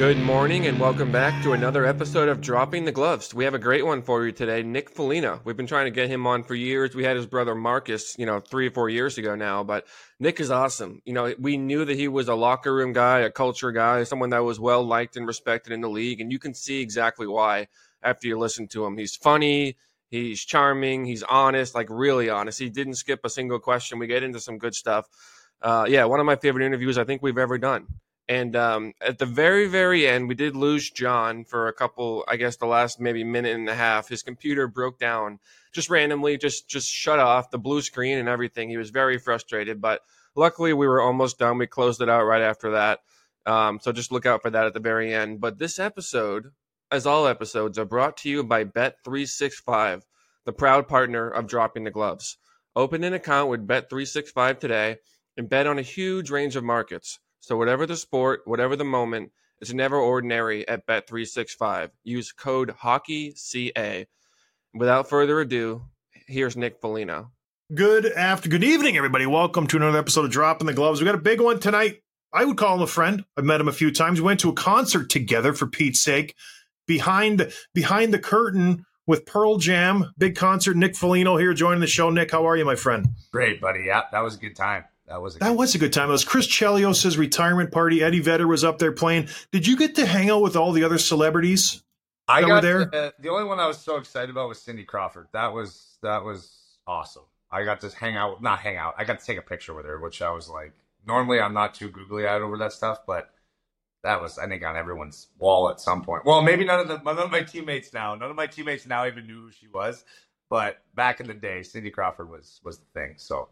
Good morning and welcome back to another episode of Dropping the Gloves. We have a great one for you today. Nick Foligno. We've been trying to get him on for years. We had his brother Marcus, 3 or 4 years ago now, but Nick is awesome. We knew that he was a locker room guy, a culture guy, someone that was well liked and respected in the league, and you can see exactly why after you listen to him. He's funny, he's charming, he's honest, like really honest. He didn't skip a single question. We get into some good stuff. One of my favorite interviews I think we've ever done. And at the very, very end, we did lose John for a couple, I guess the last maybe minute and a half. His computer broke down just randomly, just shut off the blue screen and everything. He was very frustrated, but luckily we were almost done. We closed it out right after that. So just look out for that at the very end. But this episode, as all episodes, are brought to you by Bet365, the proud partner of Dropping the Gloves. Open an account with Bet365 today and bet on a huge range of markets. So whatever the sport, whatever the moment, it's never ordinary at Bet365. Use code HOCKEYCA. Without further ado, here's Nick Foligno. Good evening, everybody. Welcome to another episode of Dropping the Gloves. We got a big one tonight. I would call him a friend. I've met him a few times. We went to a concert together, for Pete's sake. Behind the curtain with Pearl Jam, big concert. Nick Foligno here joining the show. Nick, how are you, my friend? Great, buddy. Yeah, that was a good time. That was a good time. It was Chris Chelios' retirement party. Eddie Vedder was up there playing. Did you get to hang out with all the other celebrities that were there? The only one I was so excited about was Cindy Crawford. That was awesome. I got to not hang out. I got to take a picture with her, which I was like, normally I'm not too googly eyed over that stuff, but that was, I think, on everyone's wall at some point. Well, maybe none of my teammates now. None of my teammates now even knew who she was, but back in the day, Cindy Crawford was the thing. So,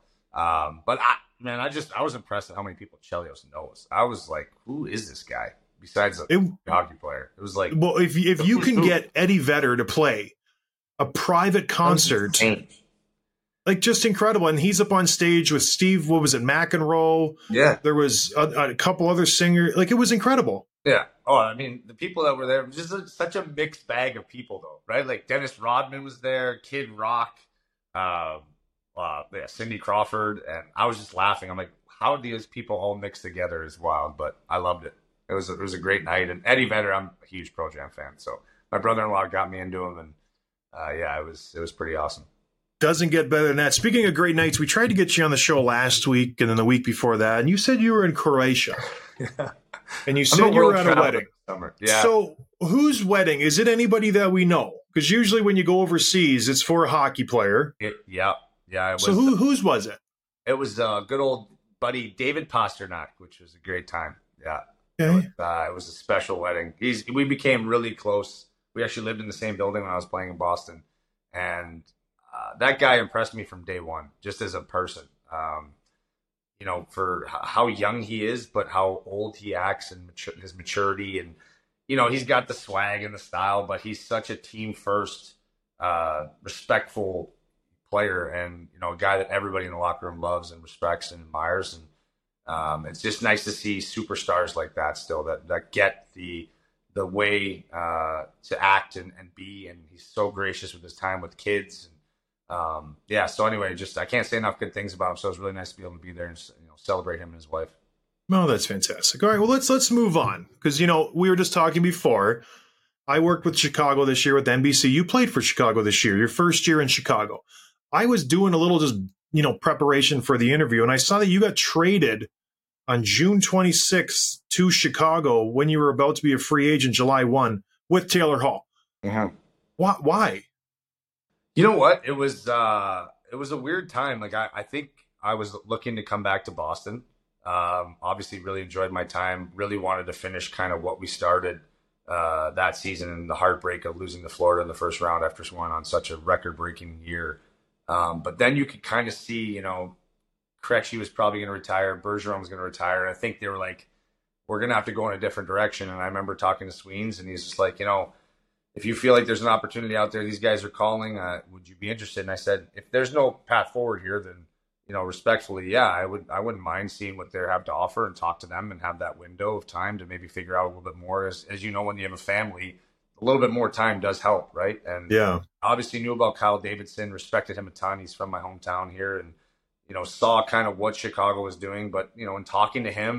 I was impressed at how many people Chelios knows. I was like, who is this guy besides a hockey player? It was like, well, if you can get Eddie Vedder to play a private concert, like just incredible. And he's up on stage with Steve, what was it, McEnroe? Yeah. There was a couple other singers. Like, it was incredible. Yeah. Oh, I mean, the people that were there, just such a mixed bag of people, though, right? Like Dennis Rodman was there, Kid Rock, Cindy Crawford, and I was just laughing. I'm like, how do these people all mix together is wild, but I loved it. It was a great night. And Eddie Vedder, I'm a huge Pro Jam fan, so my brother-in-law got me into him, and it was pretty awesome. Doesn't get better than that. Speaking of great nights, we tried to get you on the show last week and then the week before that, and you said you were in Croatia. Yeah. And you said you were at a wedding. Yeah. So whose wedding? Is it anybody that we know? Because usually when you go overseas, it's for a hockey player. Yeah. It was, so whose was it? It was good old buddy David Pasternak, which was a great time. Yeah. Okay. It was a special wedding. We became really close. We actually lived in the same building when I was playing in Boston. And that guy impressed me from day one, just as a person. For how young he is, but how old he acts and his maturity. And, he's got the swag and the style, but he's such a team first, respectful player, and a guy that everybody in the locker room loves and respects and admires. And it's just nice to see superstars like that still that get the way to act and be. And he's so gracious with his time with kids. And so anyway, I can't say enough good things about him. So it was really nice to be able to be there and celebrate him and his wife. Oh, that's fantastic. All right, well, let's move on, because we were just talking before. I worked with Chicago this year with NBC. You played for Chicago this year, your first year in Chicago. I was doing a little preparation for the interview, and I saw that you got traded on June 26th to Chicago when you were about to be a free agent July 1 with Taylor Hall. Mm-hmm. Why? You know what? It was a weird time. Like I think I was looking to come back to Boston. Obviously really enjoyed my time, really wanted to finish kind of what we started that season, and the heartbreak of losing to Florida in the first round after going on such a record-breaking year. But then you could kind of see, Krejci was probably going to retire. Bergeron was going to retire. And I think they were like, we're going to have to go in a different direction. And I remember talking to Sweens, and he's just like, if you feel like there's an opportunity out there, these guys are calling, would you be interested? And I said, if there's no path forward here, then, respectfully, yeah, I wouldn't mind seeing what they have to offer and talk to them and have that window of time to maybe figure out a little bit more. As when you have a family, a little bit more time does help, right? And obviously knew about Kyle Davidson, respected him a ton. He's from my hometown here, and saw kind of what Chicago was doing. But in talking to him and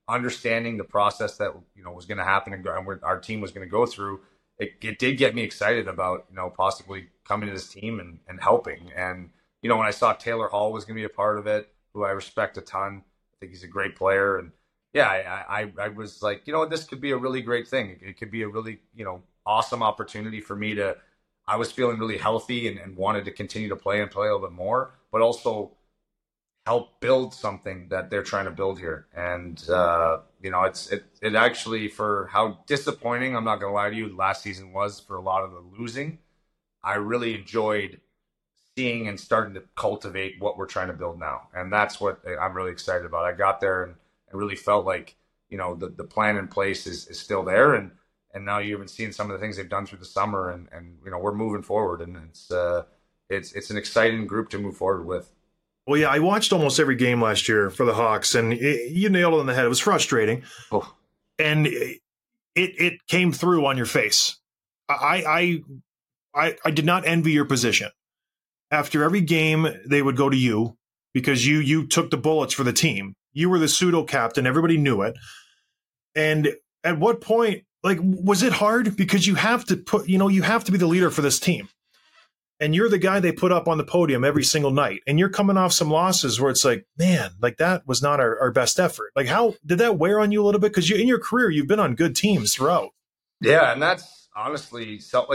understanding the process that was going to happen and our team was going to go through, it did get me excited about possibly coming to this team and helping. And when I saw Taylor Hall was going to be a part of it, who I respect a ton, I think he's a great player, and yeah, I was like, this could be a really great thing. It could be a really awesome opportunity for me to. I was feeling really healthy and wanted to continue to play a little bit more, but also help build something that they're trying to build here. And it actually, for how disappointing, I'm not gonna lie to you, last season was for a lot of the losing, I really enjoyed seeing and starting to cultivate what we're trying to build now. And that's what I'm really excited about. I got there and I really felt like the plan in place is still there, and now you're even seeing some of the things they've done through the summer, and we're moving forward, and it's an exciting group to move forward with. Well, yeah, I watched almost every game last year for the Hawks, and you nailed it on the head. It was frustrating, and it came through on your face. I did not envy your position. After every game, they would go to you because you took the bullets for the team. You were the pseudo captain. Everybody knew it. And at what point, was it hard? Because you have to you have to be the leader for this team. And you're the guy they put up on the podium every single night. And you're coming off some losses where it's like, man, that was not our best effort. How did that wear on you a little bit? Because in your career, you've been on good teams throughout. Yeah, and that's honestly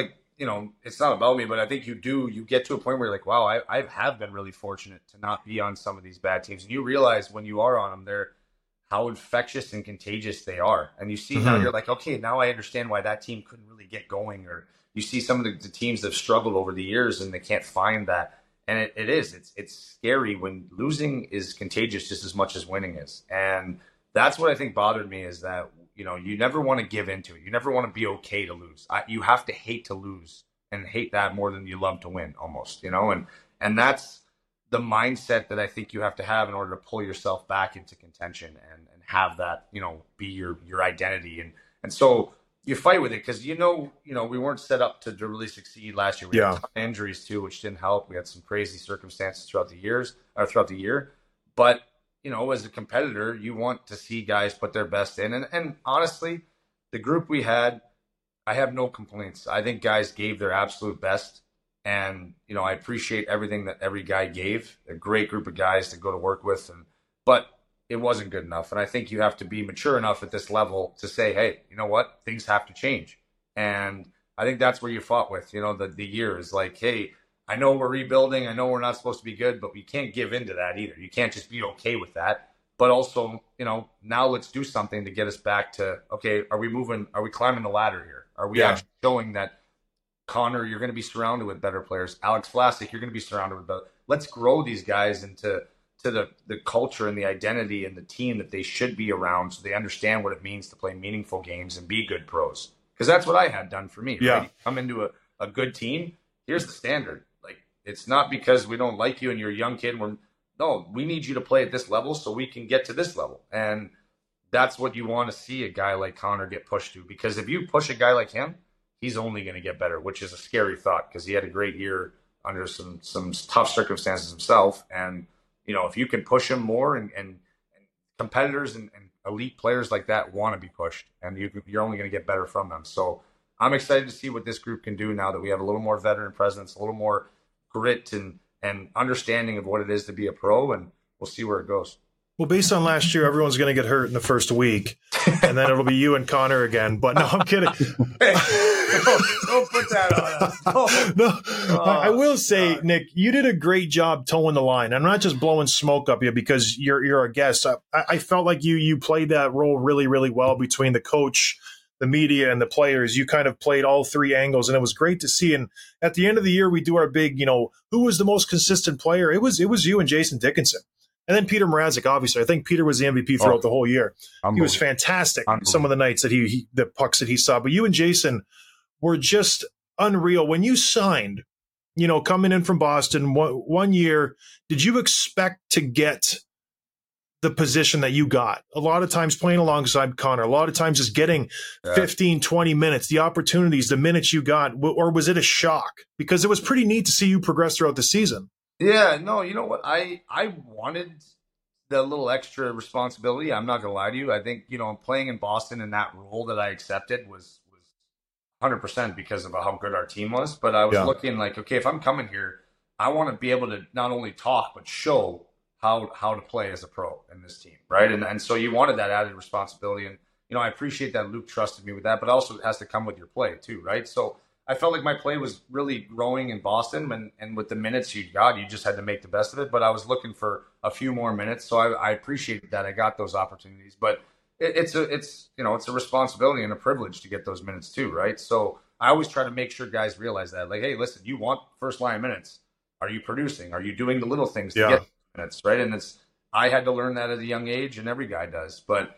it's not about me, but I think you get to a point where you're like, wow, I have been really fortunate to not be on some of these bad teams. And you realize when you are on them, how infectious and contagious they are. And you see how you're like, okay, now I understand why that team couldn't really get going. Or you see some of the teams that have struggled over the years and they can't find that. And it's scary when losing is contagious just as much as winning is. And that's what I think bothered me, is that you never want to give into it. You never want to be okay to lose. You have to hate to lose and hate that more than you love to win, almost, and that's the mindset that I think you have to have in order to pull yourself back into contention and have that, be your identity. And so you fight with it because, we weren't set up to really succeed last year. We had injuries too, which didn't help. We had some crazy circumstances throughout the year, but as a competitor, you want to see guys put their best in. And honestly, the group we had, I have no complaints. I think guys gave their absolute best. And, I appreciate everything that every guy gave. A great group of guys to go to work with. But it wasn't good enough. And I think you have to be mature enough at this level to say, hey, you know what? Things have to change. And I think that's where you fought with, the years. Like, hey, I know we're rebuilding. I know we're not supposed to be good, but we can't give into that either. You can't just be okay with that. But also, now let's do something to get us back to, okay, are we climbing the ladder here? Are we actually showing that, Connor, you're going to be surrounded with better players. Alex Vlasic, you're going to be surrounded with better. Let's grow these guys into the culture and the identity and the team that they should be around, so they understand what it means to play meaningful games and be good pros. Because that's what I had done for me. Yeah. Right? Come into a good team. Here's the standard. It's not because we don't like you and you're a young kid. We need you to play at this level so we can get to this level. And that's what you want to see a guy like Connor get pushed to. Because if you push a guy like him, he's only going to get better, which is a scary thought because he had a great year under some tough circumstances himself. And, if you can push him more and competitors and elite players like that want to be pushed, and you're only going to get better from them. So I'm excited to see what this group can do now that we have a little more veteran presence, a little more grit and understanding of what it is to be a pro, and we'll see where it goes. Well, based on last year, everyone's going to get hurt in the first week, and then it'll be you and Connor again. But no, I'm kidding. Hey, don't put that on us. No, I will say, Nick, you did a great job towing the line. I'm not just blowing smoke up you because you're a guest. I felt like you played that role really, really well between the coach, the media, and the players. You kind of played all three angles, and it was great to see. And at the end of the year, we do our big, who was the most consistent player? It was you and Jason Dickinson. And then Peter Mrazek, obviously. I think Peter was the MVP throughout the whole year. He was fantastic some of the nights that the pucks that he saw. But you and Jason were just unreal. When you signed, coming in from Boston one year, did you expect to get the position that you got? A lot of times playing alongside Connor, a lot of times just getting 15, 20 minutes, the opportunities, the minutes you got, or was it a shock? Because it was pretty neat to see you progress throughout the season. Yeah, no, you know what? I wanted the little extra responsibility. I'm not gonna lie to you. I think, playing in Boston in that role that I accepted was 100% because of how good our team was. But I was looking like, okay, if I'm coming here, I want to be able to not only talk but show how to play as a pro in this team, right? And so you wanted that added responsibility, and I appreciate that Luke trusted me with that, but also it has to come with your play too, right? So I felt like my play was really growing in Boston, and with the minutes you got, you just had to make the best of it. But I was looking for a few more minutes, so I appreciated that I got those opportunities. But it's a responsibility and a privilege to get those minutes too, right? So I always try to make sure guys realize that, like, hey, listen, you want first line minutes. Are you producing? Are you doing the little things to get minutes, right? And I had to learn that at a young age, and every guy does. But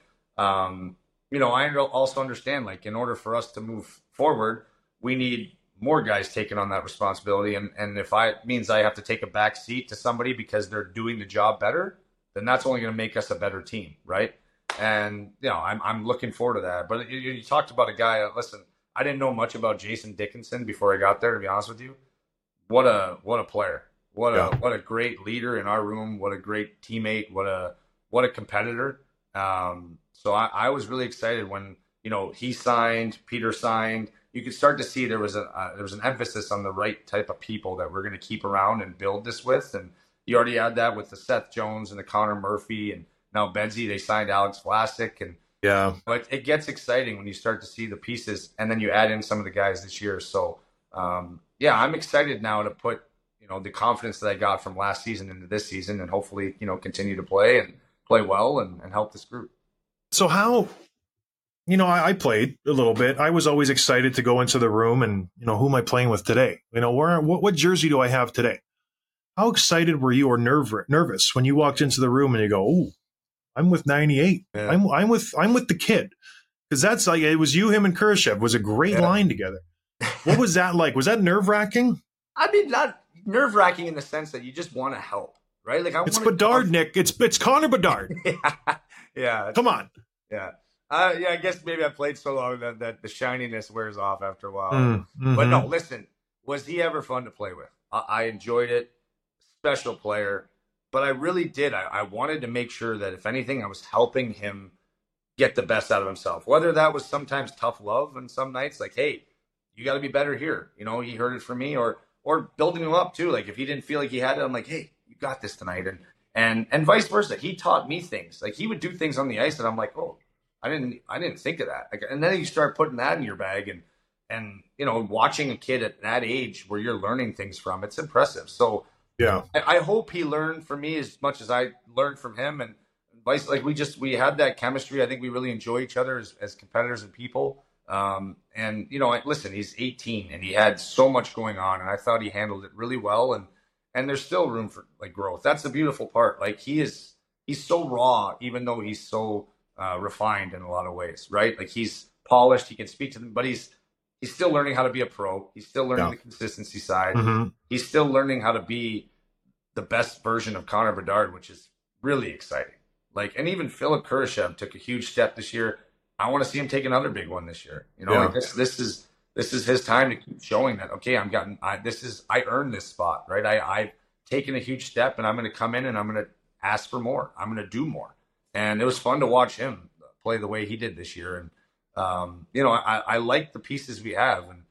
I also understand, like, in order for us to move forward, we need more guys taking on that responsibility. And if it means I have to take a back seat to somebody because they're doing the job better, then that's only going to make us a better team, right? And I'm looking forward to that. But you talked about a guy. Listen, I didn't know much about Jason Dickinson before I got there, to be honest with you. What a player! What a great leader in our room! What a great teammate! What a competitor! So I was really excited when he signed, Peter signed. You could start to see there was an emphasis on the right type of people that we're going to keep around and build this with. And you already had that with the Seth Jones and the Connor Murphy, and now Benzie. They signed Alex Vlasic, and but it gets exciting when you start to see the pieces, and then you add in some of the guys this year. So I'm excited now to put the confidence that I got from last season into this season, and hopefully continue to play well and help this group. So how, I played a little bit. I was always excited to go into the room and, who am I playing with today? What jersey do I have today? How excited were you or nervous when you walked into the room and you go, "Ooh, I'm with 98. Yeah. I'm with the kid." Because that's like, it was you, him, and Kurashev. It was a great line together. What was that like? Was that nerve-wracking? I mean, not nerve-wracking in the sense that you just want to help, right? Like, it's Bedard, Nick. It's Connor Bedard. Yeah. Come on. Yeah. I guess maybe I played so long that the shininess wears off after a while. Mm-hmm. But no, listen, was he ever fun to play with? I enjoyed it. Special player. But I really did. I wanted to make sure that, if anything, I was helping him get the best out of himself. Whether that was sometimes tough love and some nights like, hey, you got to be better here. He heard it from me, or building him up too. Like, if he didn't feel like he had it, I'm like, hey, you got this tonight. And vice versa. He taught me things. Like, he would do things on the ice that I'm like, oh, I didn't think of that. And then you start putting that in your bag, and watching a kid at that age where you're learning things from, it's impressive. So yeah, I hope he learned from me as much as I learned from him, and vice. Like, we had that chemistry. I think we really enjoy each other as competitors and people. And listen, he's 18 and he had so much going on, and I thought he handled it really well. And there's still room for growth. That's the beautiful part. Like, he's so raw, even though he's so refined in a lot of ways, right? Like, he's polished. He can speak to them, but he's still learning how to be a pro. He's still learning the consistency side. Mm-hmm. He's still learning how to be the best version of Connor Bedard, which is really exciting. Like, and even Philip Kurashev took a huge step this year. I want to see him take another big one this year. Like, this is his time to keep showing that, okay, I earned this spot, right? I've taken a huge step, and I'm going to come in and I'm going to ask for more. I'm going to do more. And it was fun to watch him play the way he did this year. And, I like the pieces we have. And,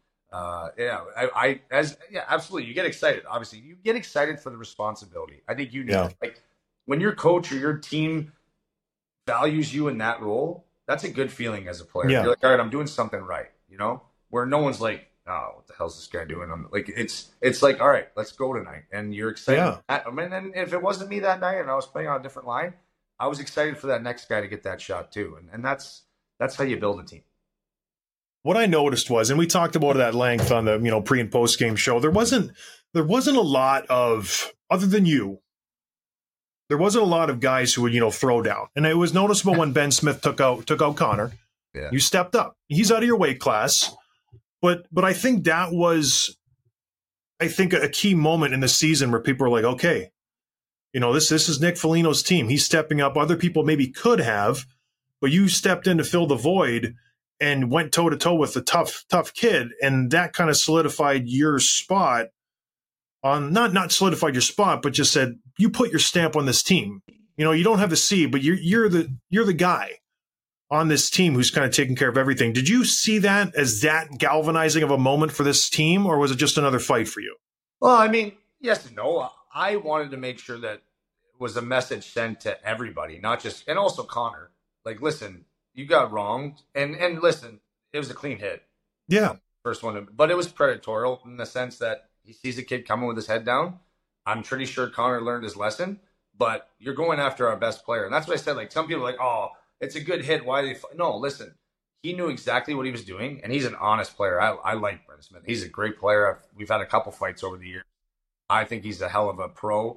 absolutely. You get excited. Obviously, you get excited for the responsibility. I think you need it. Like, when your coach or your team values you in that role, that's a good feeling as a player. Yeah. You're like, all right, I'm doing something right, where no one's like, oh, what the hell's this guy doing? I'm like, it's like, all right, let's go tonight. And you're excited. Yeah. And then if it wasn't me that night and I was playing on a different line, I was excited for that next guy to get that shot too. And that's how you build a team. What I noticed was, and we talked about it at length on the, pre and post game show, there wasn't a lot of, other than you, there wasn't a lot of guys who would, throw down. And it was noticeable when Ben Smith took out Connor. Yeah. You stepped up. He's out of your weight class. But I think that was, a key moment in the season where people were like, okay, this is Nick Foligno's team. He's stepping up. Other people maybe could have, but you stepped in to fill the void and went toe-to-toe with the tough kid. And that kind of solidified your spot on, not solidified your spot, but just said, you put your stamp on this team. You know, you don't have the C, but you're the guy on this team who's kind of taking care of everything. Did you see that as that galvanizing of a moment for this team, or was it just another fight for you? Well, I mean, yes and no. I wanted to make sure that it was a message sent to everybody, not just, and also Connor. Like, listen, you got wronged, and listen, it was a clean hit. Yeah, first one, but it was predatory in the sense that he sees a kid coming with his head down. I'm pretty sure Connor learned his lesson, but you're going after our best player, and that's what I said. Like, some people are like, oh, it's a good hit. Why did they? No, listen. He knew exactly what he was doing, and he's an honest player. I like Brendan Smith. He's a great player. We've had a couple fights over the years. I think he's a hell of a pro.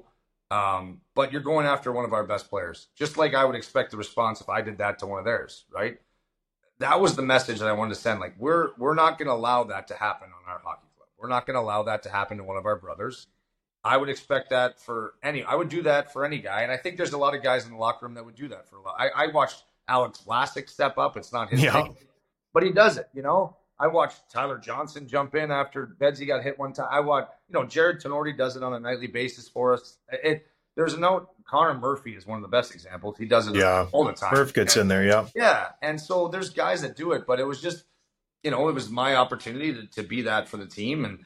But you're going after one of our best players, just like I would expect the response if I did that to one of theirs, right? That was the message that I wanted to send. Like, we're not going to allow that to happen on our hockey club. We're not going to allow that to happen to one of our brothers. I would expect that for I would do that for any guy, and I think there's a lot of guys in the locker room that would do that for a lot. I watched Alex Vlasic step up. It's not his thing, but he does it, you know? I watched Tyler Johnson jump in after Bedsy got hit one time. I watched, Jared Tenorti does it on a nightly basis for us. There's a note, Connor Murphy is one of the best examples. He does it all the time. Murph gets in there, yeah. Yeah, and so there's guys that do it, but it was just, it was my opportunity to be that for the team, and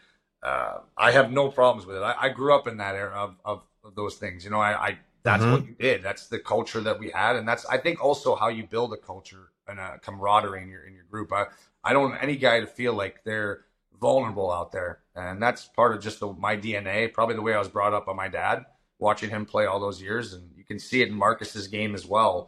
I have no problems with it. I grew up in that era of those things. That's what you did. That's the culture that we had, and that's, I think, also how you build a culture and a camaraderie in your group. I don't want any guy to feel like they're vulnerable out there, and that's part of just my DNA. Probably the way I was brought up by my dad, watching him play all those years, and you can see it in Marcus's game as well.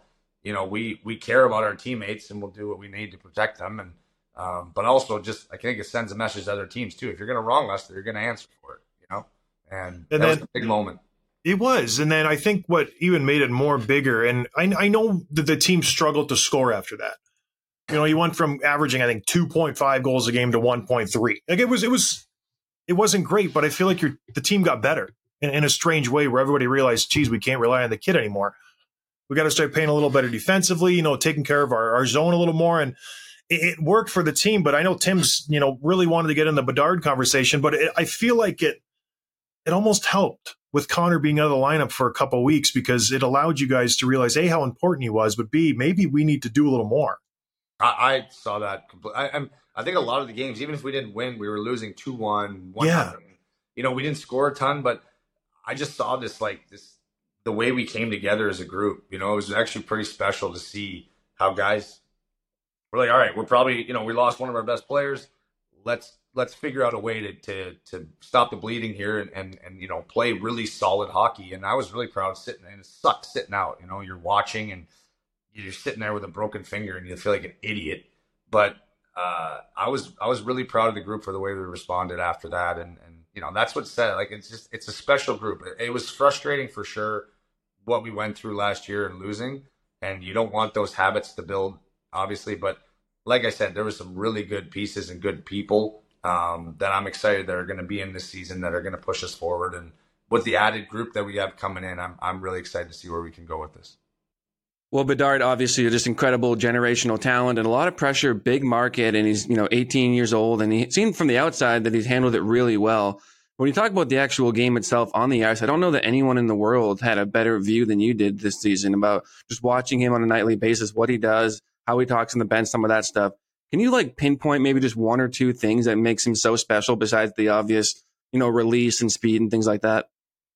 We care about our teammates, and we'll do what we need to protect them, and but also just I think it sends a message to other teams too. If you're going to wrong us, you're going to answer for it. And that was a big moment. It was. And then I think what even made it more bigger, and I know that the team struggled to score after that. You went from averaging, I think, 2.5 goals a game to 1.3. Like it wasn't great, but I feel like the team got better in a strange way where everybody realized, geez, we can't rely on the kid anymore. We got to start playing a little better defensively, taking care of our zone a little more. And it worked for the team, but I know Tim's, really wanted to get in the Bedard conversation, but I feel like it almost helped with Connor being out of the lineup for a couple of weeks because it allowed you guys to realize, A, how important he was, but B, maybe we need to do a little more. I saw that completely. I think a lot of the games, even if we didn't win, we were losing 2-1, 1-0. Yeah. We didn't score a ton, but I just saw the way we came together as a group. It was actually pretty special to see how guys were like, all right, we're probably, we lost one of our best players. Let's figure out a way to stop the bleeding here and play really solid hockey. And I was really proud sitting, and it sucks sitting out. You're watching and you're sitting there with a broken finger and you feel like an idiot. But I was really proud of the group for the way we responded after that. And that's what's said. Like, it's a special group. It was frustrating for sure what we went through last year and losing. And you don't want those habits to build, obviously. But like I said, there was some really good pieces and good people that I'm excited that are going to be in this season that are going to push us forward. And with the added group that we have coming in, I'm really excited to see where we can go with this. Well, Bedard, obviously, you're just incredible generational talent and a lot of pressure, big market, and he's 18 years old, and he seemed from the outside that he's handled it really well. When you talk about the actual game itself on the ice, I don't know that anyone in the world had a better view than you did this season about just watching him on a nightly basis, what he does, how he talks on the bench, some of that stuff. Can you pinpoint maybe just one or two things that makes him so special besides the obvious, release and speed and things like that?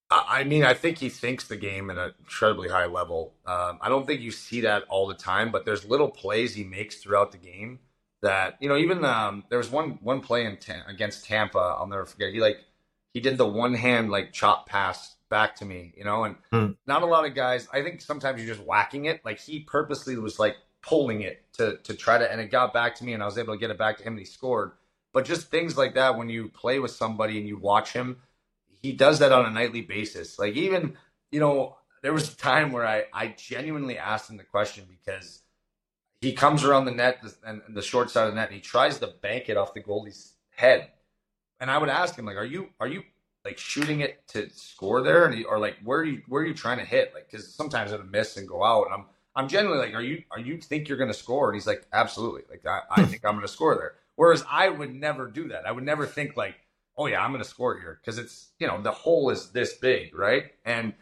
I think he thinks the game at an incredibly high level. I don't think you see that all the time, but there's little plays he makes throughout the game that, even there was one play against Tampa, I'll never forget. He did the one hand chop pass back to me, and not a lot of guys. I think sometimes you're just whacking it. He purposely was pulling it to try to, and it got back to me, and I was able to get it back to him, and he scored. But just things like that, when you play with somebody and you watch him, he does that on a nightly basis. Even, there was a time where I genuinely asked him the question because he comes around the net and the short side of the net, and he tries to bank it off the goalie's head. And I would ask him, are you shooting it to score there? And where are you trying to hit? Because sometimes it'll miss and go out. And I'm genuinely are you think you're going to score? And he's like, absolutely. I think I'm going to score there. Whereas I would never do that. I would never think oh yeah, I'm going to score here. Because it's, the hole is this big, right? And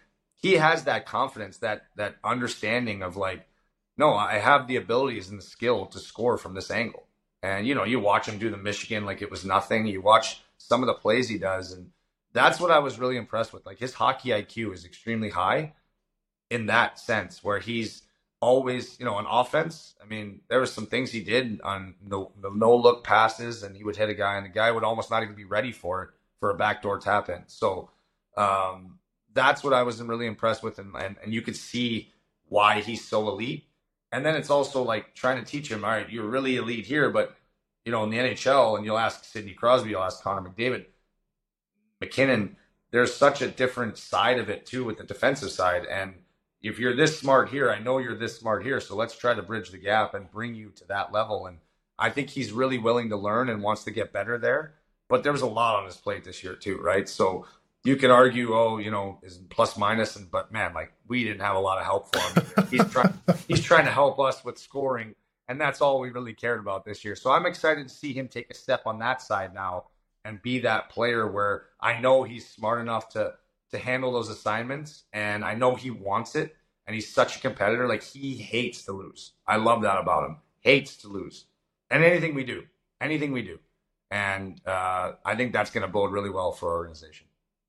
he has that confidence, that understanding of like, no, I have the abilities and the skill to score from this angle. And, you watch him do the Michigan like it was nothing. You watch some of the plays he does. And that's what I was really impressed with. Like his hockey IQ is extremely high in that sense, where he's always, on offense. I mean, there was some things he did on the no-look passes, and he would hit a guy, and the guy would almost not even be ready for it for a backdoor tap in. So that's what I was really impressed with. And you could see why he's so elite. And then it's also like trying to teach him, all right, you're really elite here, but, in the NHL, and you'll ask Sidney Crosby, you'll ask Connor McDavid, McKinnon, there's such a different side of it, too, with the defensive side. And if you're this smart here, I know you're this smart here, so let's try to bridge the gap and bring you to that level. And I think he's really willing to learn and wants to get better there. But there was a lot on his plate this year, too, right? So you could argue, is plus minus, but man, like we didn't have a lot of help for him. He's trying to help us with scoring, and that's all we really cared about this year. So I'm excited to see him take a step on that side now and be that player where I know he's smart enough to handle those assignments, and I know he wants it, and he's such a competitor. Like he hates to lose. I love that about him. Hates to lose. And anything we do. And I think that's going to bode really well for our organization.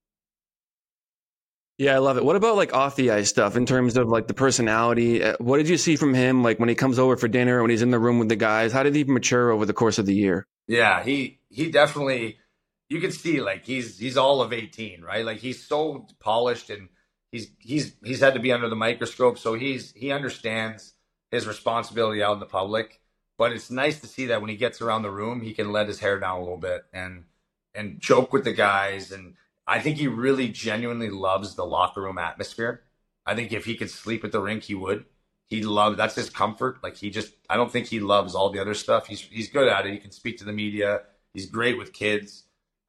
Yeah, I love it. What about like off the ice stuff in terms of like the personality? What did you see from him like when he comes over for dinner, when he's in the room with the guys? How did he mature over the course of the year? Yeah, he definitely, you can see like he's all of 18, right? Like he's so polished, and he's had to be under the microscope, so he understands his responsibility out in the public. But it's nice to see that when he gets around the room, he can let his hair down a little bit and joke with the guys. And I think he really genuinely loves the locker room atmosphere. I think if he could sleep at the rink, he would. That's his comfort. Like I don't think he loves all the other stuff. He's good at it. He can speak to the media. He's great with kids.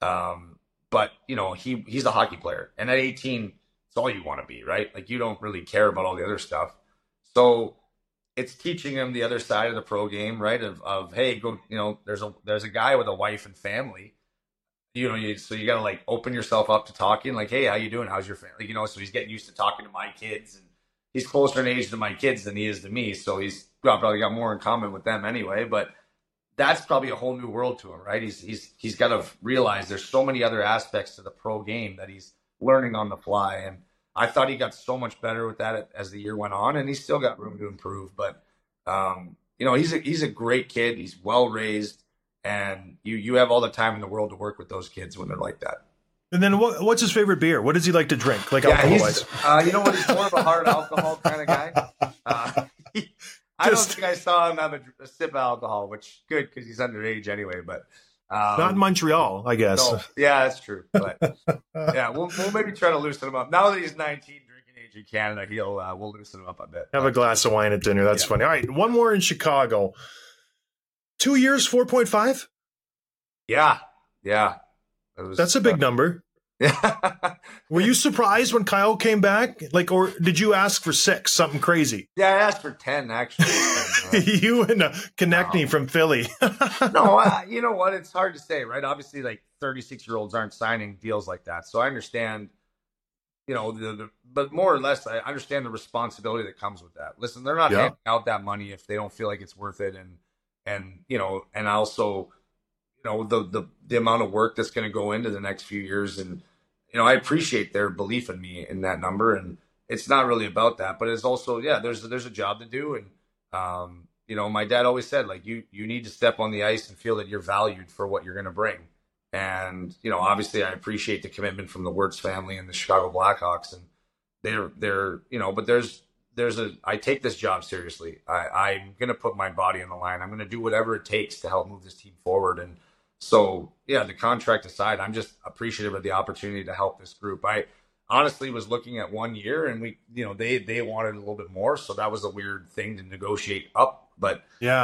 But he's a hockey player. And at 18, it's all you want to be, right? Like you don't really care about all the other stuff. So it's teaching him the other side of the pro game, right? Of hey, go, there's a guy with a wife and family. So you got to like open yourself up to talking, like, hey, how you doing? How's your family? So he's getting used to talking to my kids, and he's closer in age to my kids than he is to me. So he's probably got more in common with them anyway. But that's probably a whole new world to him, right? He's got to realize there's so many other aspects to the pro game that he's learning on the fly. And I thought he got so much better with that as the year went on, and he's still got room to improve. But he's a great kid. He's well raised. And you have all the time in the world to work with those kids when they're like that. And then what's his favorite beer? What does he like to drink? Like alcohol-wise? You know what? He's more of a hard alcohol kind of guy. I don't think I saw him have a sip of alcohol, which good because he's underage anyway. But not in Montreal, I guess. No, yeah, that's true. But yeah, we'll maybe try to loosen him up. Now that he's 19, drinking age in Canada, we'll loosen him up a bit. Have a glass of wine at dinner. That's funny. All right, one more in Chicago. 2 years, 4.5? Yeah. That's a big number. Yeah. Were you surprised when Kyle came back? Like, or did you ask for 6, something crazy? Yeah, I asked for 10, actually. You and Konechny from Philly. No, you know what? It's hard to say, right? Obviously, like 36-year-olds aren't signing deals like that. So I understand, but more or less, I understand the responsibility that comes with that. Listen, they're not handing out that money if they don't feel like it's worth it. And also, the amount of work that's going to go into the next few years. And, I appreciate their belief in me in that number. And it's not really about that, but it's also, there's a job to do. And, my dad always said, like, you need to step on the ice and feel that you're valued for what you're going to bring. And, obviously I appreciate the commitment from the Wirtz family and the Chicago Blackhawks. And they're but I take this job seriously. I'm going to put my body on the line. I'm going to do whatever it takes to help move this team forward. And so, the contract aside, I'm just appreciative of the opportunity to help this group. I honestly was looking at 1 year, and they wanted a little bit more. So that was a weird thing to negotiate up. But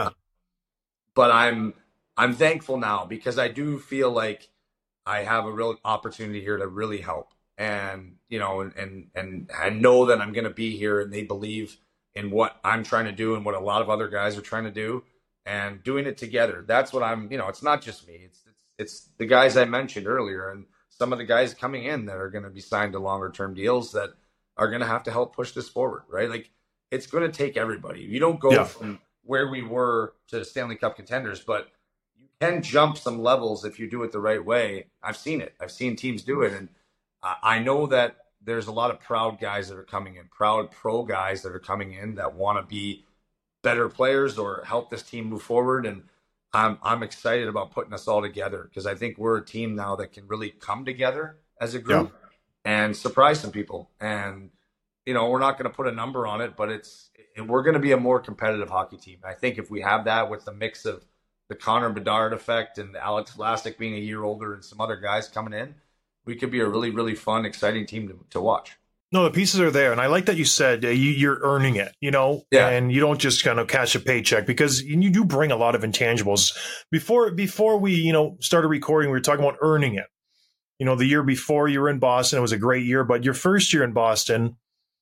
I'm thankful now because I do feel like I have a real opportunity here to really help. And, and I know that I'm going to be here, and they believe in what I'm trying to do and what a lot of other guys are trying to do, and doing it together. That's what it's not just me. It's the guys I mentioned earlier, and some of the guys coming in that are going to be signed to longer term deals that, are going to have to help push this forward, right? Like, it's going to take everybody. You don't go from where we were to Stanley Cup contenders, but you can jump some levels if you do it the right way. I've seen it. I've seen teams do it. And I know that there's a lot of proud guys that are coming in, proud pro guys that are coming in that want to be better players or help this team move forward. And I'm excited about putting us all together, because I think we're a team now that can really come together as a group and surprise some people. And, you know, we're not going to put a number on it, but we're going to be a more competitive hockey team. I think if we have that with the mix of the Connor Bedard effect and Alex Vlasic being a year older and some other guys coming in, we could be a really, really fun, exciting team to watch. No, the pieces are there. And I like that you said you're earning it, you know, and you don't just kind of cash a paycheck, because you do bring a lot of intangibles. Before we, you know, started recording, we were talking about earning it. You know, the year before you were in Boston, it was a great year, but your first year in Boston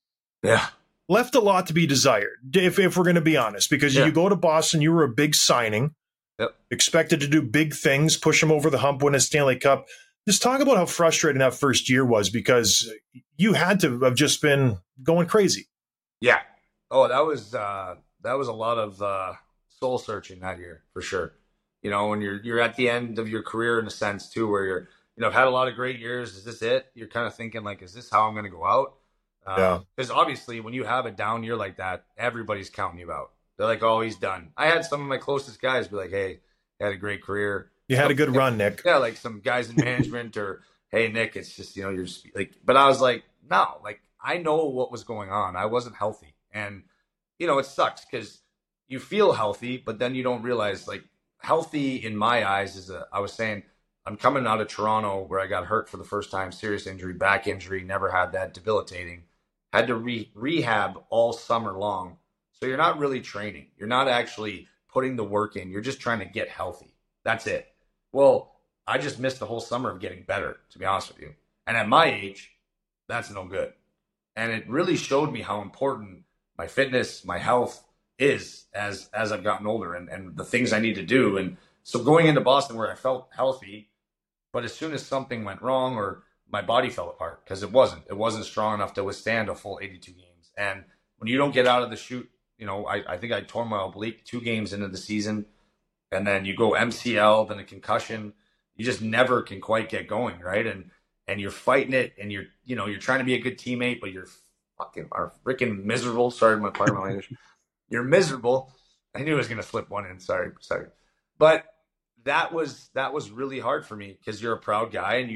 left a lot to be desired, if we're going to be honest, because you go to Boston, you were a big signing, expected to do big things, push them over the hump, win a Stanley Cup. Just talk about how frustrating that first year was, because you had to have just been going crazy. Yeah. Oh, that was a lot of soul searching that year, for sure. You know, when you're at the end of your career, in a sense too, where you're, you know, I've had a lot of great years. Is this it? You're kind of thinking like, is this how I'm going to go out? Because obviously when you have a down year like that, everybody's counting you out. They're like, oh, he's done. I had some of my closest guys be like, hey, I had a great career. You had a good run, Nick. Yeah, like some guys in management or, hey, Nick, it's just, you know, you're just like, but I was like, no, like, I know what was going on. I wasn't healthy. And, you know, it sucks because you feel healthy, but then you don't realize, like, healthy in my eyes I was saying, I'm coming out of Toronto where I got hurt for the first time, serious injury, back injury, never had that, debilitating. Had to rehab all summer long. So you're not really training. You're not actually putting the work in. You're just trying to get healthy. That's it. Well, I just missed the whole summer of getting better, to be honest with you. And at my age, that's no good. And it really showed me how important my fitness, my health is as I've gotten older, and the things I need to do. And so going into Boston where I felt healthy, but as soon as something went wrong or my body fell apart, because it wasn't strong enough to withstand a full 82 games. And when you don't get out of the chute, you know, I think I tore my oblique 2 games into the season. And then you go MCL, then a concussion. You just never can quite get going, right? And you're fighting it, and you're trying to be a good teammate, but you're freaking miserable. Sorry, pardon my language. You're miserable. I knew I was gonna slip one in. Sorry. But that was really hard for me, because you're a proud guy, and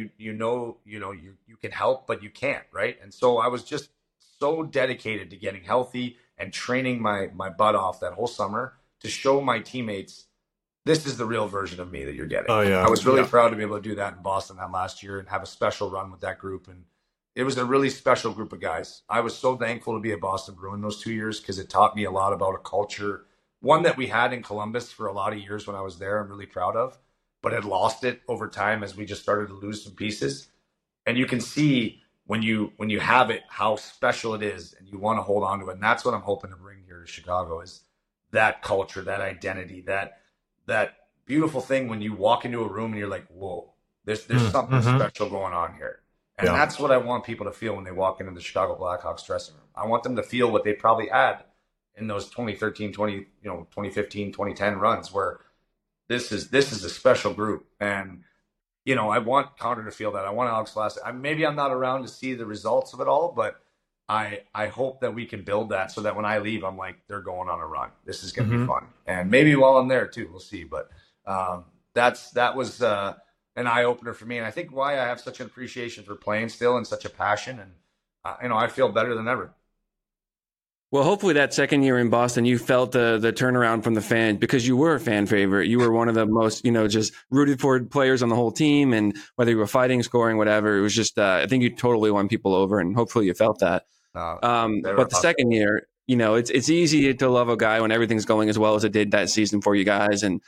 you can help, but you can't, right? And so I was just so dedicated to getting healthy and training my butt off that whole summer to show my teammates, this is the real version of me that you're getting. Oh, yeah. I was really proud to be able to do that in Boston that last year and have a special run with that group. And it was a really special group of guys. I was so thankful to be a Boston Bruin those 2 years, because it taught me a lot about a culture, one that we had in Columbus for a lot of years when I was there. I'm really proud of, but had lost it over time as we just started to lose some pieces. And you can see when you have it, how special it is, and you want to hold on to it. And that's what I'm hoping to bring here to Chicago, is that culture, that identity, that beautiful thing when you walk into a room and you're like, whoa, there's something special going on here. And that's what I want people to feel when they walk into the Chicago Blackhawks dressing room. I want them to feel what they probably had in those 2013, 2015, 2010 runs, where this is a special group. And, you know, I want Connor to feel that. I want Alex Vlasic. Maybe I'm not around to see the results of it all, but I hope that we can build that so that when I leave, I'm like, they're going on a run. This is going to be fun. And maybe while I'm there too, we'll see. But that was an eye opener for me. And I think why I have such an appreciation for playing still and such a passion. And, I feel better than ever. Well, hopefully that second year in Boston, you felt the turnaround from the fans, because you were a fan favorite. You were one of the most, just rooted for players on the whole team. And whether you were fighting, scoring, whatever, it was just, I think you totally won people over, and hopefully you felt that. But the second year, it's easy to love a guy when everything's going as well as it did that season for you guys. And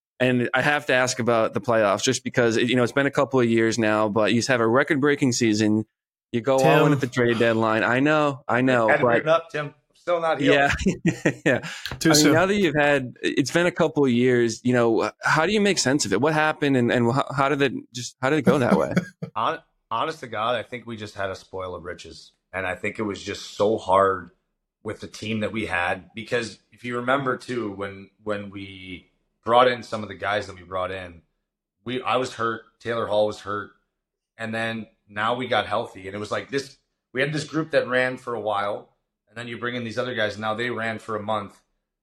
I have to ask about the playoffs, just because, it's been a couple of years now, but you have a record-breaking season. You go all in at the trade deadline. I know. Had to bring it up, Tim. Still not here. Yeah. Too soon. Now that it's been a couple of years, how do you make sense of it? What happened, and how did it go that way? Honest to God, I think we just had a spoil of riches. And I think it was just so hard with the team that we had, because if you remember too, when we brought in some of the guys that we brought in, I was hurt, Taylor Hall was hurt, and then now we got healthy, and it was like this. We had this group that ran for a while, and then you bring in these other guys. Now they ran for a month,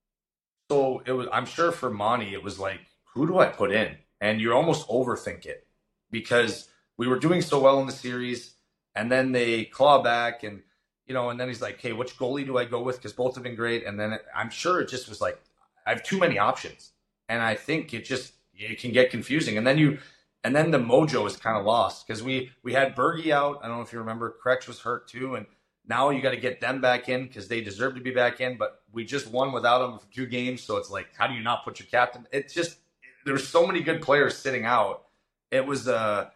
so it was. I'm sure for Monty, it was like, who do I put in? And you almost overthink it because we were doing so well in the series, and then they claw back, and and then he's like, "Hey, which goalie do I go with?" Because both have been great, and then I'm sure it just was like, I have too many options, and I think it can get confusing, and then the mojo is kind of lost because we had Bergie out. I don't know if you remember, Kretsch was hurt too, and now you got to get them back in because they deserve to be back in. But we just won without them for 2 games, so it's like, how do you not put your captain? It's just there's so many good players sitting out. It was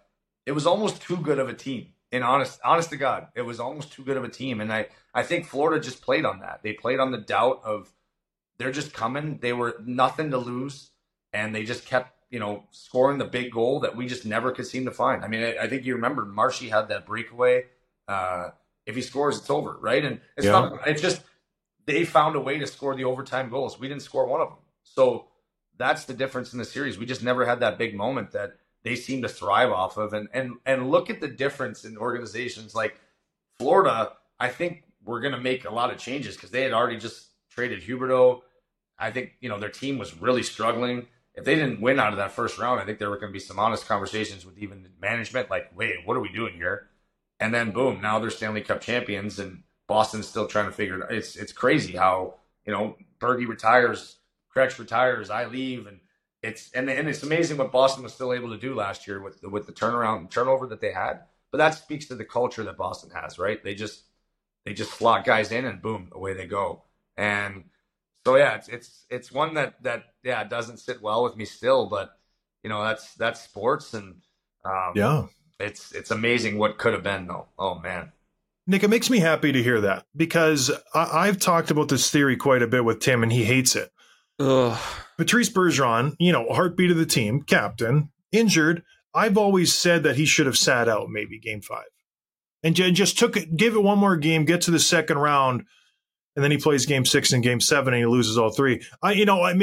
almost too good of a team. And honest to God, it was almost too good of a team. And I think Florida just played on that. They played on the doubt of they're just coming. They were nothing to lose, and they just kept scoring the big goal that we just never could seem to find. I mean, I think you remember Marshy had that breakaway. If he scores, it's over, right? And it's just they found a way to score the overtime goals. We didn't score one of them. So that's the difference in the series. We just never had that big moment that they seem to thrive off of. And look at the difference in organizations like Florida. I think we're going to make a lot of changes because they had already just traded Huberdeau. I think, their team was really struggling. If they didn't win out of that first round, I think there were going to be some honest conversations with even management, like, wait, what are we doing here? And then boom, now they're Stanley Cup champions, and Boston's still trying to figure it out. It's crazy how, Bergie retires, Kretsch retires, I leave, and it's amazing what Boston was still able to do last year with the turnaround and turnover that they had. But that speaks to the culture that Boston has, right? They just slot guys in and boom, away they go. And so yeah, it's one that doesn't sit well with me still, but that's sports, and it's amazing what could have been though. Oh man. Nick, it makes me happy to hear that because I've talked about this theory quite a bit with Tim, and he hates it. Ugh. Patrice Bergeron, heartbeat of the team, captain, injured. I've always said that he should have sat out maybe game 5 and just give it one more game, get to the second round, and then he plays game 6 and game 7 and he loses all 3. I've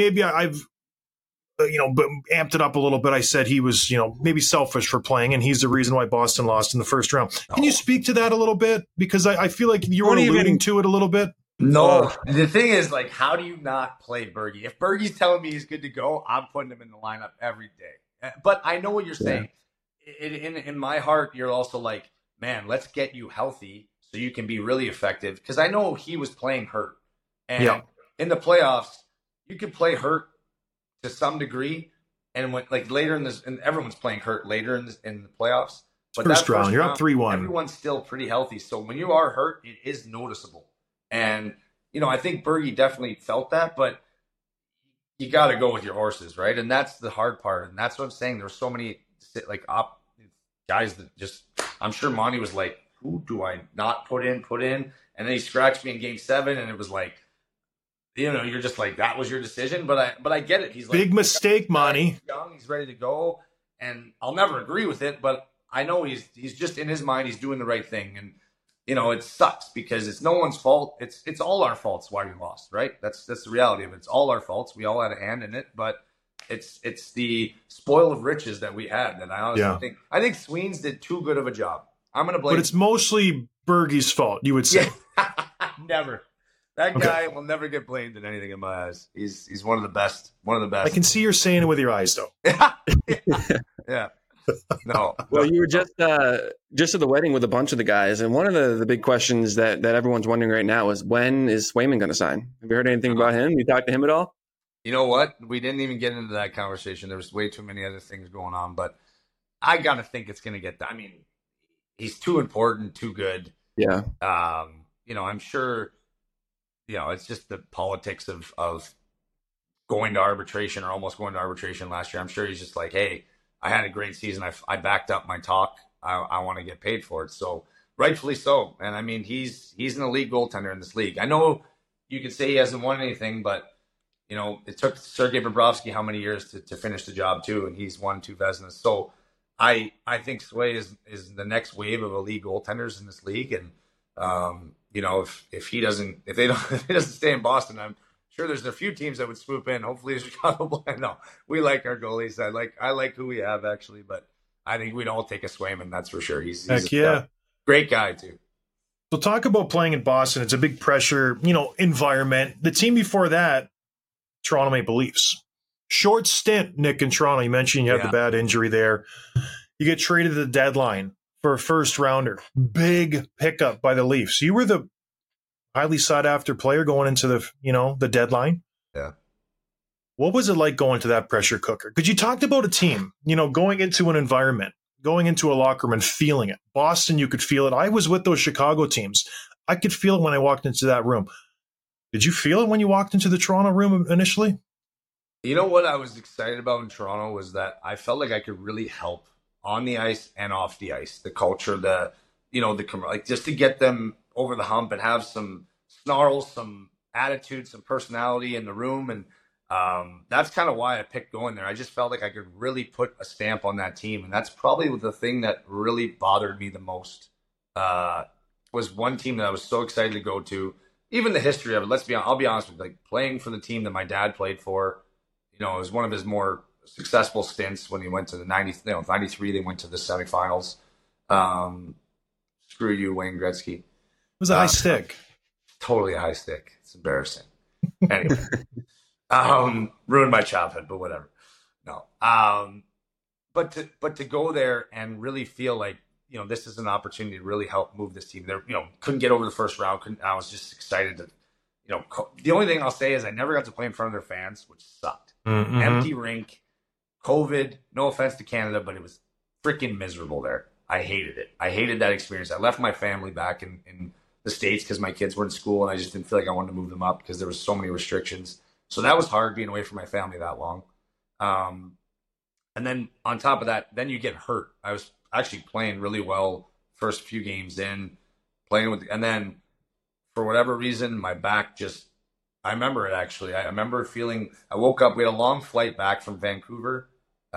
amped it up a little bit. I said he was, maybe selfish for playing, and he's the reason why Boston lost in the first round. Can you speak to that a little bit? Because I feel like you were alluding to it a little bit. No, the thing is, like, how do you not play Bergie? If Bergie's telling me he's good to go, I'm putting him in the lineup every day. But I know what you're saying. In my heart, you're also like, man, let's get you healthy so you can be really effective. Because I know he was playing hurt. And in the playoffs, you can play hurt to some degree. And when later in this, and everyone's playing hurt later in the playoffs. But first round, you're up 3-1. Everyone's still pretty healthy. So when you are hurt, it is noticeable. And, I think Bergie definitely felt that, but you got to go with your horses, right? And that's the hard part. And that's what I'm saying. There's so many guys that just, I'm sure Monty was like, who do I not put in? And then he scratched me in game 7, and it was like, you're just like, that was your decision. But I get it. He's like, big mistake, Monty. He's young, he's ready to go. And I'll never agree with it, but I know he's just in his mind, he's doing the right thing. And, it sucks because it's no one's fault. It's all our faults why we lost, right? That's the reality of it. It's all our faults. We all had a hand in it, but it's the spoil of riches that we had. And I honestly think Sweens did too good of a job. I'm going to blame. But it's mostly Bergie's fault, you would say. Never. That guy will never get blamed in anything in my eyes. He's one of the best. I can see you're saying it with your eyes, though. Yeah. No. Well, you were just at the wedding with a bunch of the guys, and one of the big questions that everyone's wondering right now is, when is Swayman going to sign? Have you heard anything about him? You talked to him at all? You know what? We didn't even get into that conversation. There was way too many other things going on, but I got to think it's going to get done. I mean, he's too important, too good. Yeah. I'm sure, it's just the politics of going to arbitration or almost going to arbitration last year. I'm sure he's just like, hey, I had a great season. I backed up my talk. I want to get paid for it. So rightfully so. And I mean, he's an elite goaltender in this league. I know you could say he hasn't won anything, but it took Sergei Bobrovsky how many years to finish the job too, and he's won 2 Vezinas. So I think Sway is the next wave of elite goaltenders in this league, and If he doesn't, if they don't, if he doesn't stay in Boston, I'm sure there's a few teams that would swoop in. Hopefully, the Chicago. No, we like our goalies. I like who we have actually, but I think we'd all take a Swayman. That's for sure. He's a great guy too. So talk about playing in Boston. It's a big pressure, environment. The team before that, Toronto Maple Leafs. Short stint, Nick, in Toronto. You mentioned you had the bad injury there. You get traded at the deadline for a first rounder. Big pickup by the Leafs. You were the highly sought after player going into the deadline. Yeah. What was it like going to that pressure cooker? Because you talked about a team, going into an environment, going into a locker room and feeling it. Boston, you could feel it. I was with those Chicago teams. I could feel it when I walked into that room. Did you feel it when you walked into the Toronto room initially? You know what I was excited about in Toronto was that I felt like I could really help on the ice and off the ice. The culture, just to get them over the hump and have some snarls, some attitude, some personality in the room. And that's kind of why I picked going there. I just felt like I could really put a stamp on that team. And that's probably the thing that really bothered me the most, was one team that I was so excited to go to. Even the history of it, I'll be honest with you, like playing for the team that my dad played for, it was one of his more successful stints when he went to the 93, they went to the semifinals. Screw you, Wayne Gretzky. It was a high stick. Totally a high stick. It's embarrassing. Anyway, ruined my childhood, but whatever. No. But to go there and really feel like, this is an opportunity to really help move this team. They couldn't get over the first round. I was just excited to, the only thing I'll say is I never got to play in front of their fans, which sucked. Mm-hmm. Empty rink, COVID, no offense to Canada, but it was freaking miserable there. I hated it. I hated that experience. I left my family back in the States because my kids were in school and I just didn't feel like I wanted to move them up because there was so many restrictions. So that was hard being away from my family that long. And then on top of that, then you get hurt. I was actually playing really well first few games in, and then for whatever reason, my back I remember it actually. I remember feeling, I woke up, we had a long flight back from Vancouver,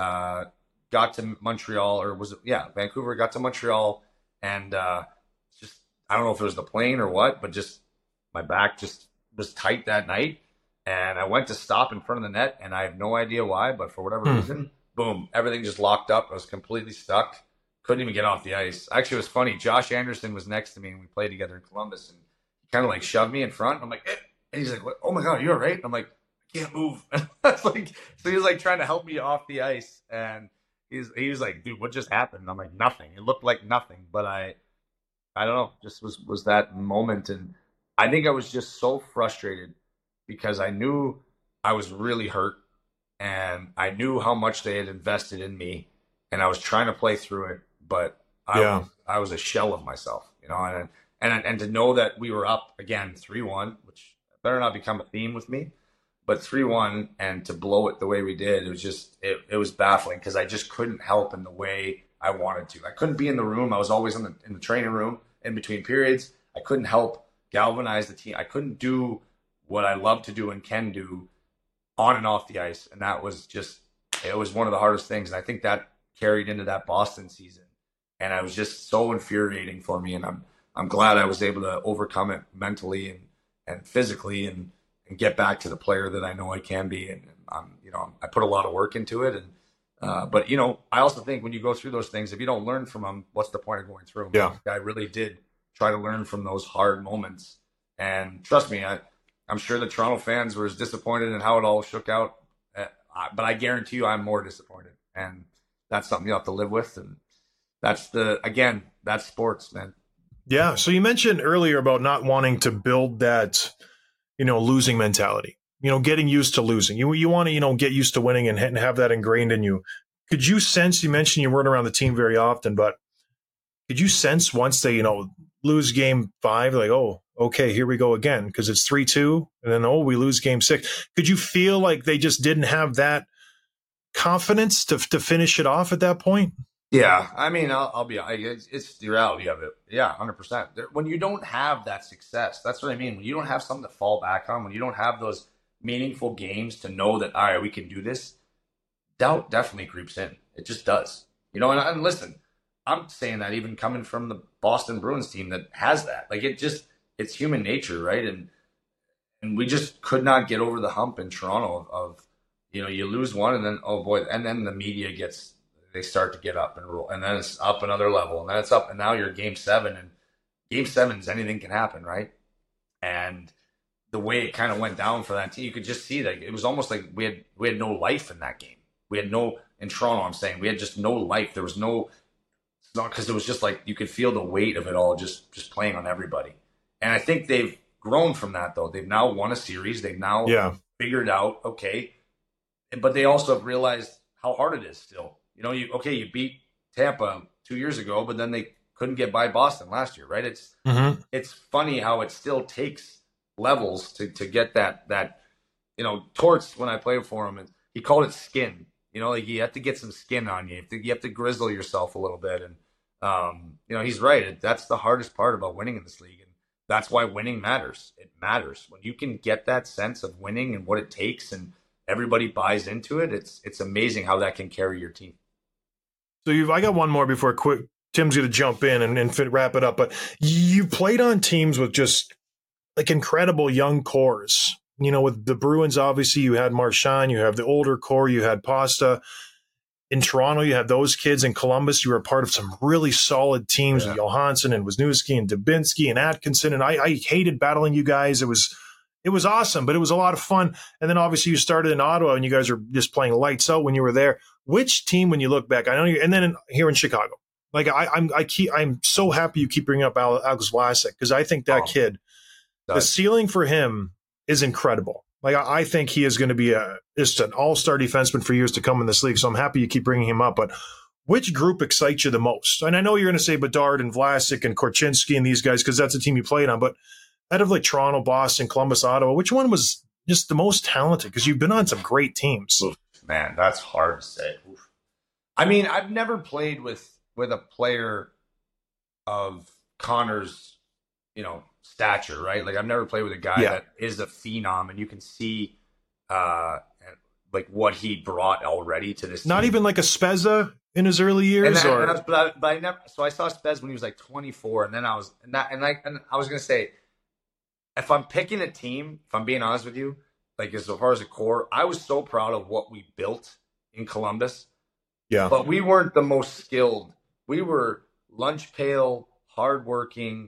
got to Montreal, Vancouver, got to Montreal, and I don't know if it was the plane or what, but just my back just was tight that night. And I went to stop in front of the net, and I have no idea why, but for whatever reason, boom, everything just locked up. I was completely stuck. Couldn't even get off the ice. Actually, it was funny. Josh Anderson was next to me, and we played together in Columbus, and he kind of like shoved me in front. I'm like, eh. And he's like, what? Oh my God, are you all right? I'm like, I can't move. So he was like trying to help me off the ice, and he was like, dude, what just happened? I'm like, nothing. It looked like nothing, but I don't know, just was that moment. And I think I was just so frustrated because I knew I was really hurt and I knew how much they had invested in me and I was trying to play through it, but I was a shell of myself, and to know that we were up again 3-1, which better not become a theme with me, but 3-1 and to blow it the way we did, it was just, it was baffling because I just couldn't help in the way I wanted to. I couldn't be in the room. I was always in the training room in between periods. I couldn't help galvanize the team. I couldn't do what I love to do and can do on and off the ice. And that was it was one of the hardest things. And I think that carried into that Boston season. And it was just so infuriating for me. And I'm glad I was able to overcome it mentally and physically and get back to the player that I know I can be. And I put a lot of work into it. But I also think when you go through those things, if you don't learn from them, what's the point of going through them? Yeah. I really did try to learn from those hard moments. And trust me, I'm sure the Toronto fans were as disappointed in how it all shook out. But I guarantee you I'm more disappointed. And that's something you have to live with. And that's sports, man. Yeah. So you mentioned earlier about not wanting to build that, losing mentality, getting used to losing. You want to, get used to winning and have that ingrained in you. Could you sense, you mentioned you weren't around the team very often, but could you sense once they, lose game 5, like, oh, okay, here we go again, because it's 3-2, and then, we lose game 6. Could you feel like they just didn't have that confidence to finish it off at that point? Yeah, I mean, I'll be honest. It's the reality of it. Yeah, 100%. When you don't have that success, that's what I mean. When you don't have something to fall back on, when you don't have those meaningful games to know that, all right, we can do this, doubt definitely creeps in. It just does. And listen, I'm saying that even coming from the Boston Bruins team that has that. Like it's human nature, right? And we just could not get over the hump in Toronto of you lose one and then oh boy, and then the media they start to get up and roll, and then it's up another level, and then it's up, and now you're Game 7, and Game 7s anything can happen, right? And the way it kind of went down for that team, you could just see that it was almost like we had no life in that game. We had no in Toronto. I'm saying we had just no life. There was no. It's not because it was just like you could feel the weight of it all just playing on everybody. And I think they've grown from that though. They've now won a series. They've now figured out okay, but they also have realized how hard it is still. You beat Tampa 2 years ago, but then they couldn't get by Boston last year, right? It's funny how it still takes levels to get that Torts, when I played for him, and he called it skin. Like you have to get some skin on you. You have to grizzle yourself a little bit, and he's right. That's the hardest part about winning in this league, and that's why winning matters. It matters when you can get that sense of winning and what it takes, and everybody buys into it. It's amazing how that can carry your team. So I got one more before Tim's going to jump in and wrap it up. But you played on teams with just like incredible young cores. With the Bruins, obviously you had Marchand, you have the older core, you had Pasta. In Toronto, you had those kids. In Columbus, you were a part of some really solid teams with Johansson and Wisniewski and Dubinsky and Atkinson. And I hated battling you guys. It was awesome, but it was a lot of fun. And then obviously you started in Ottawa and you guys were just playing lights out when you were there. Which team, when you look back, I know you, and then here in Chicago, like I'm so happy you keep bringing up Alex Vlasic, because I think that kid, the ceiling for him is incredible. Like I think he is going to be just an all-star defenseman for years to come in this league. So I'm happy you keep bringing him up. But which group excites you the most? And I know you're going to say Bedard and Vlasic and Korchinski and these guys because that's the team you played on. But out of like Toronto, Boston, Columbus, Ottawa, which one was just the most talented? Because you've been on some great teams. Oof, man, that's hard to say. Oof. I mean, I've never played with a player of Connor's, stature, right? Like I've never played with a guy that is a phenom, and you can see like what he brought already to this Not team. even like a Spezza in his early years, but I never. So I saw Spez when he was like 24, and then I was gonna say, if I'm picking a team, if I'm being honest with you, like as far as a core, I was so proud of what we built in Columbus. Yeah, but we weren't the most skilled. We were lunch pail, hardworking,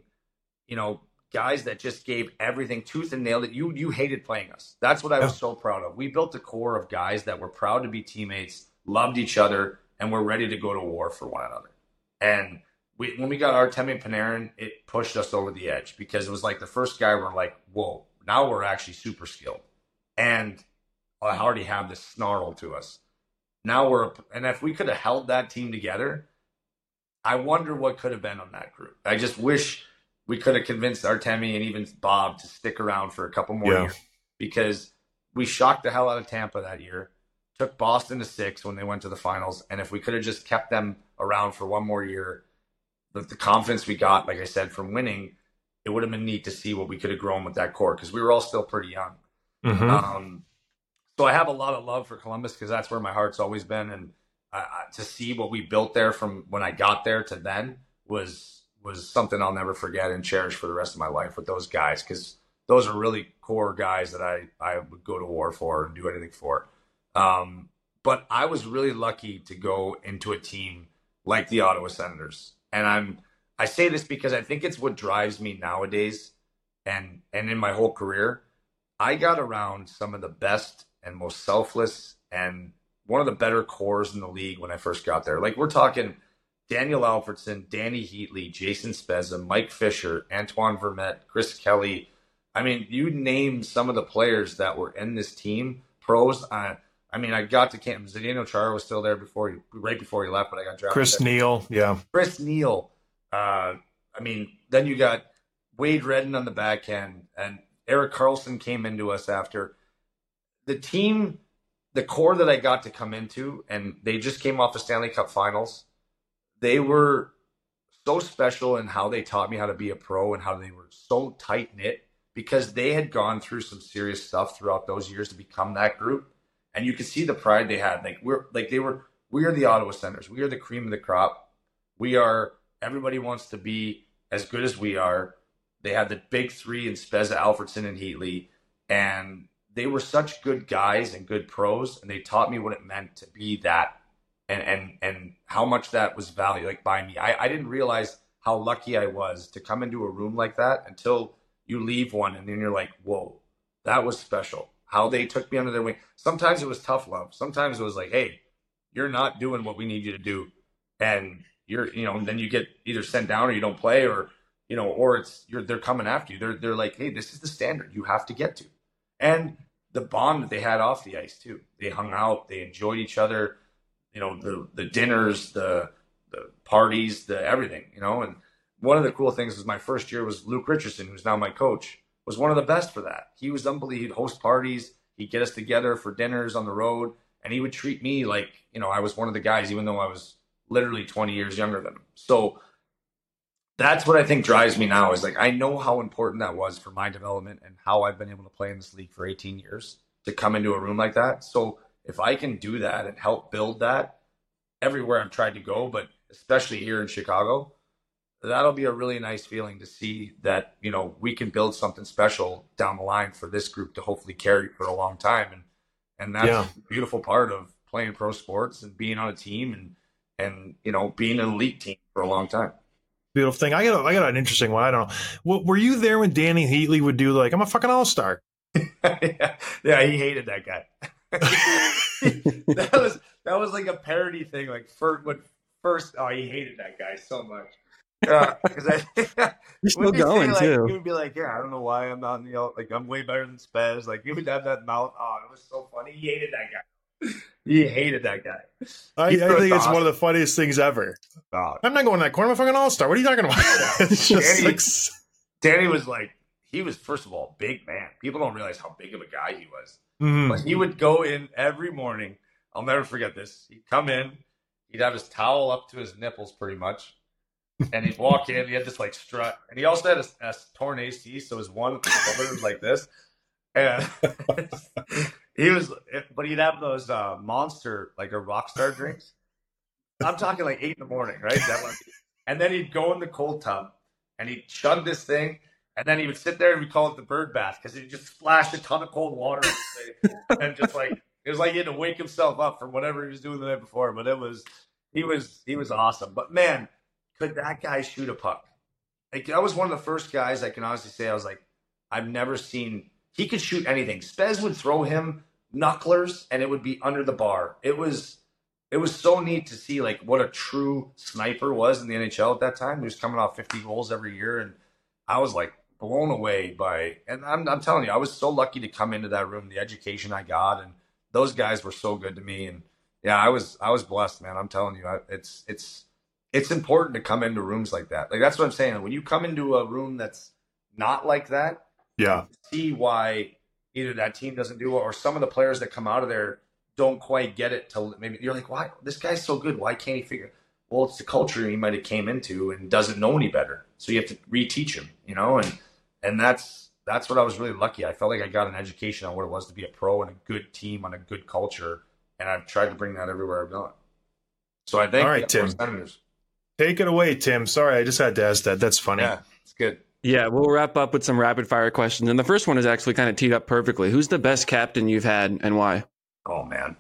guys that just gave everything tooth and nail. That you hated playing us. That's what I was so proud of. We built a core of guys that were proud to be teammates, loved each other, and were ready to go to war for one another. And when we got Artemi Panarin, it pushed us over the edge because it was like the first guy we're like, whoa, now we're actually super skilled. And I already have this snarl to us. Now and if we could have held that team together, I wonder what could have been on that group. I just wish we could have convinced Artemi and even Bob to stick around for a couple more years, because we shocked the hell out of Tampa that year, took Boston to 6 when they went to the finals. And if we could have just kept them around for one more year, the confidence we got, like I said, from winning, it would have been neat to see what we could have grown with that core, because we were all still pretty young. Mm-hmm. So I have a lot of love for Columbus because that's where my heart's always been. And to see what we built there from when I got there to then was something I'll never forget and cherish for the rest of my life with those guys, because those are really core guys that I would go to war for and do anything for. But I was really lucky to go into a team like the Ottawa Senators. And I say this because I think it's what drives me nowadays and in my whole career. I got around some of the best and most selfless and one of the better cores in the league when I first got there. Like we're talking Daniel Alfredson, Danny Heatley, Jason Spezza, Mike Fisher, Antoine Vermette, Chris Kelly. I mean, you name some of the players that were in this team, pros. I got to camp. Zdeno Chara was still there right before he left, but I got drafted. Chris Neal, yeah. Chris Neal. Then you got Wade Redden on the back end, and Erik Karlsson came into us after. The team, the core that I got to come into, and they just came off the Stanley Cup Finals. They were so special in how they taught me how to be a pro and how they were so tight-knit because they had gone through some serious stuff throughout those years to become that group. And you could see the pride they had. We are the Ottawa Senators. We are the cream of the crop. Everybody wants to be as good as we are. They had the big three in Spezza, Alfredson, and Heatley, and they were such good guys and good pros, and they taught me what it meant to be that, and how much that was valued, like, by me. I didn't realize how lucky I was to come into a room like that until you leave one, and then you're like, whoa, that was special. How they took me under their wing. Sometimes it was tough love. Sometimes it was like, hey, you're not doing what we need you to do, and then you get either sent down or you don't play, or they're coming after you. They're like, hey, this is the standard you have to get to. And the bond that they had off the ice too. They hung out, they enjoyed each other, the dinners, the parties, the everything, and one of the cool things was my first year was Luke Richardson, who's now my coach, was one of the best for that. He was unbelievable. He'd host parties, he'd get us together for dinners on the road, and he would treat me like, I was one of the guys, even though I was literally 20 years younger than him. So that's what I think drives me now, is like, I know how important that was for my development and how I've been able to play in this league for 18 years to come into a room like that. So if I can do that and help build that everywhere I've tried to go, but especially here in Chicago, that'll be a really nice feeling to see that, we can build something special down the line for this group to hopefully carry for a long time. And that's the beautiful part of playing pro sports and being on a team and being an elite team for a long time. Beautiful thing. I got an interesting one. I don't know. Were you there when Danny Heatley would do like, I'm a fucking all-star? Yeah, he hated that guy. that was like a parody thing. Like he hated that guy so much. Because you're still going too. He would be like, "Yeah, I don't know why I'm not, like, I'm way better than Spez." Like, he would have that mouth. Oh, it was so funny. He hated that guy. He hated that guy. I think it's one of the funniest things ever. I'm not going to that corner. I'm a fucking all-star. What are you talking about? It's just Danny was like, he was, first of all, big man. People don't realize how big of a guy he was. Mm-hmm. But he would go in every morning. I'll never forget this. He'd come in. He'd have his towel up to his nipples pretty much. And he'd walk in. He had this like strut. And he also had a torn AC. So his one was like this. And but he'd have those Monster, like a Rockstar drinks. I'm talking like 8 a.m, right? And then he'd go in the cold tub and he'd chug this thing. And then he would sit there and we call it the bird bath because he'd just splash a ton of cold water and just like, it was like he had to wake himself up from whatever he was doing the night before. But he was awesome. But man, could that guy shoot a puck? Like, that was one of the first guys I can honestly say, I was like, I've never seen, he could shoot anything. Spez would throw him knucklers and it would be under the bar. It was so neat to see like what a true sniper was in the NHL at that time. He was coming off 50 goals every year, and I was like blown away by. And I'm telling you, I was so lucky to come into that room. The education I got, and those guys were so good to me. And yeah, I was blessed, man. I'm telling you, it's important to come into rooms like that. Like, that's what I'm saying. When you come into a room that's not like that, yeah, see why either that team doesn't do it, or some of the players that come out of there don't quite get it till maybe you're like, why? This guy's so good. Why can't he figure? Well, it's the culture he might have came into and doesn't know any better. So you have to reteach him, and that's what I was really lucky. I felt like I got an education on what it was to be a pro and a good team on a good culture. And I've tried to bring that everywhere I've gone. So I think, all right, Tim, take it away, Tim. Sorry, I just had to ask that. That's funny. Yeah, it's good. Yeah, we'll wrap up with some rapid fire questions. And the first one is actually kind of teed up perfectly. Who's the best captain you've had and why? Oh, man.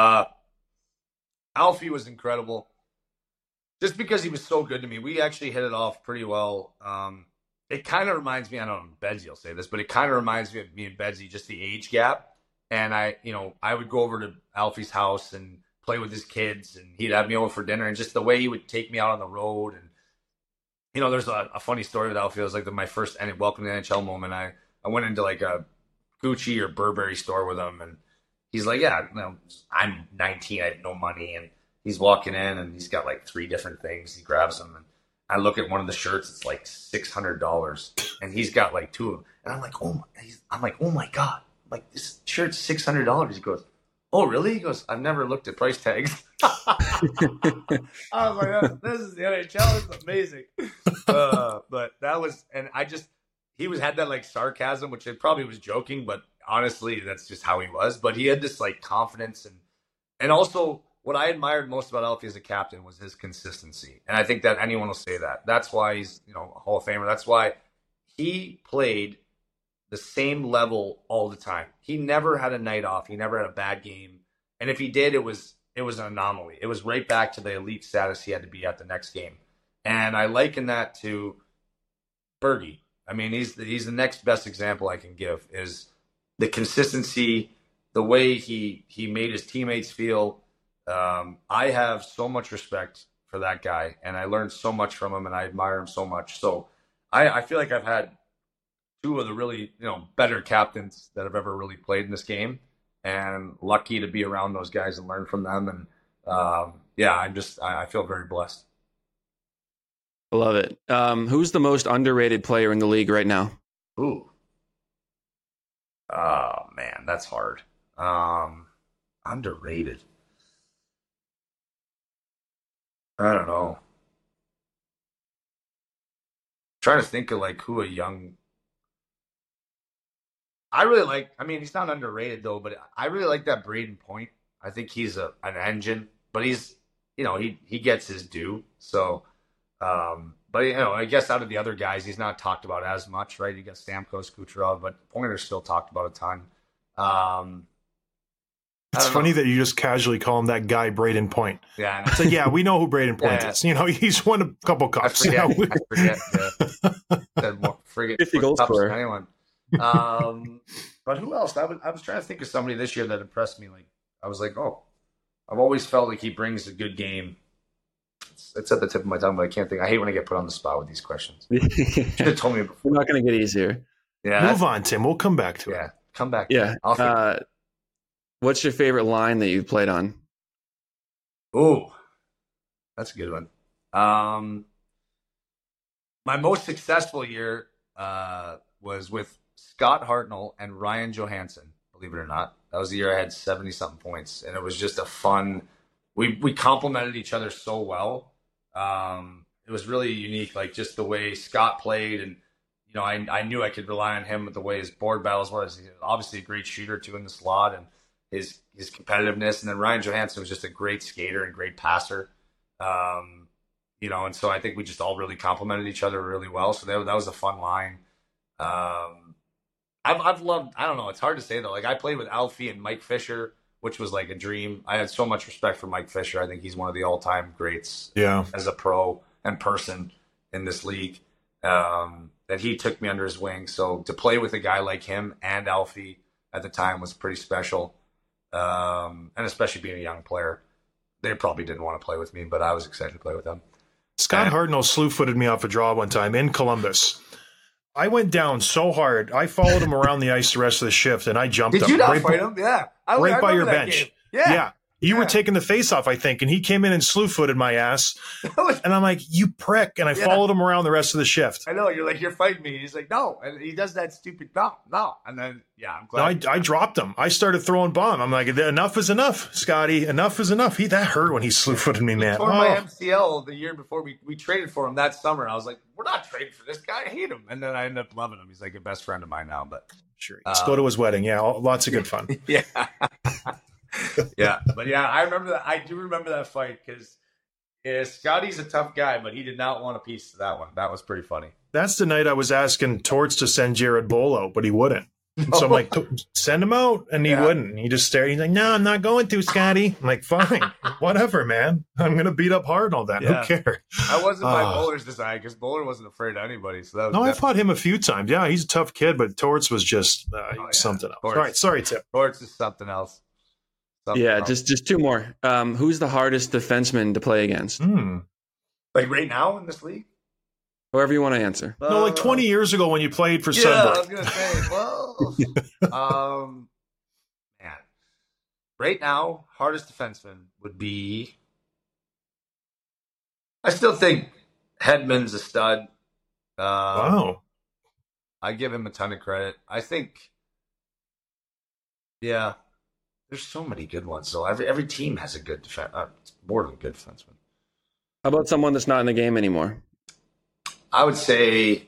Alfie was incredible. Just because he was so good to me. We actually hit it off pretty well. It kind of reminds me, I don't know if Bedsy will say this, but it kind of reminds me of me and Bedsy, just the age gap. And I would go over to Alfie's house and play with his kids, and he'd have me over for dinner, and just the way he would take me out on the road. And, there's a funny story with Alfie. It was like my first welcome to the NHL moment. I went into like a Gucci or Burberry store with him, and he's like, yeah, I'm 19, I have no money. And he's walking in and he's got like 3 different things. He grabs them, and I look at one of the shirts. It's like $600, and he's got like 2 of them. And I'm like, oh my God. I'm like, this shirt's $600. He goes, oh, really? He goes, I've never looked at price tags. I was like, this is the NHL. This is amazing. But that was, and he had that like sarcasm, which it probably was joking, but honestly, that's just how he was. But he had this like confidence, and also what I admired most about Alfie as a captain was his consistency. And I think that anyone will say that. That's why he's, a Hall of Famer. That's why he played the same level all the time. He never had a night off. He never had a bad game. And if he did, it was an anomaly. It was right back to the elite status he had to be at the next game. And I liken that to Bergie. I mean, he's the next best example I can give is the consistency, the way he made his teammates feel. I have so much respect for that guy, and I learned so much from him, and I admire him so much. So I feel like I've had two of the really better captains that have ever really played in this game, and lucky to be around those guys and learn from them. And I feel very blessed. I love it. Who's the most underrated player in the league right now? Ooh. Oh, man, that's hard. Underrated. I don't know. Trying to think of who a young. I really like. I mean, he's not underrated though, but I really like that Braden Point. I think he's an engine, but he's he gets his due. So, but I guess out of the other guys, he's not talked about as much, right? You got Stamkos, Kucherov, but Pointer's still talked about a ton. It's funny that you just casually call him that guy, Braden Point. Yeah, it's like, we know who Braden Point is. He's won a couple cups. I forget. Forget 50 goals scorer. Anyone. But who else? I was trying to think of somebody this year that impressed me. I was like, I've always felt like he brings a good game. It's at the tip of my tongue, but I can't think. I hate when I get put on the spot with these questions. You should have told me before. We're not going to get easier. Yeah, move on, Tim. We'll come back to it. Yeah, come back. Yeah. What's your favorite line that you've played on? Oh, that's a good one. My most successful year was with Scott Hartnell and Ryan Johansson, believe it or not. That was the year I had 70-something points, and it was just a fun – we complemented each other so well. It was really unique, just the way Scott played, and I knew I could rely on him with the way his board battles were. He's obviously a great shooter, too, in the slot, and his competitiveness. And then Ryan Johansson was just a great skater and great passer. And so I think we just all really complimented each other really well. So that was a fun line. I've loved, I don't know, it's hard to say though. I played with Alfie and Mike Fisher, which was a dream. I had so much respect for Mike Fisher. I think he's one of the all-time greats as a pro and person in this league. That he took me under his wing. So to play with a guy like him and Alfie at the time was pretty special. And especially being a young player, they probably didn't want to play with me, but I was excited to play with them. Scott Hartnell slew-footed me off a draw one time in Columbus. I went down so hard. I followed him around the ice the rest of the shift, and I jumped him. Did you not fight him? Yeah. Right by your bench. Game. Yeah. You were taking the face off, I think, and he came in and slew-footed my ass. And I'm like, you prick. And I followed him around the rest of the shift. I know. You're like, you're fighting me. He's like, no. And he does that stupid, no. And then, I'm glad. No, I dropped him. I started throwing bomb. I'm like, enough is enough, Scotty. Enough is enough. That hurt when he slew-footed me, man. He tore my MCL the year before we traded for him that summer. I was like, we're not trading for this guy. I hate him. And then I ended up loving him. He's like a best friend of mine now. But sure. Let's go to his wedding. Yeah, lots of good fun. Yeah. Yeah, but I remember that. I do remember that fight because Scotty's a tough guy, but he did not want a piece of that one. That was pretty funny. That's the night I was asking Torts to send Jared Bolo, but he wouldn't. So I'm like, send him out, and he wouldn't. He just stared. He's like, no, I'm not going to, Scotty. I'm like, fine, whatever, man. I'm gonna beat up hard and all that. Who cares? I wasn't my Bowler's design because Bowler wasn't afraid of anybody. So that was I fought him a few times. Yeah, he's a tough kid, but Torts was just something else. Torts. All right, sorry, Tim. Torts is something else. Just two more. Who's the hardest defenseman to play against? Right now in this league? However you want to answer. No, 20 years ago when you played for Sudbury. I was going to say, man. Right now, hardest defenseman would be, I still think Hedman's a stud. Wow. I give him a ton of credit. I think, there's so many good ones. So every team has a good defense, more than a good defenseman. How about someone that's not in the game anymore? I would say,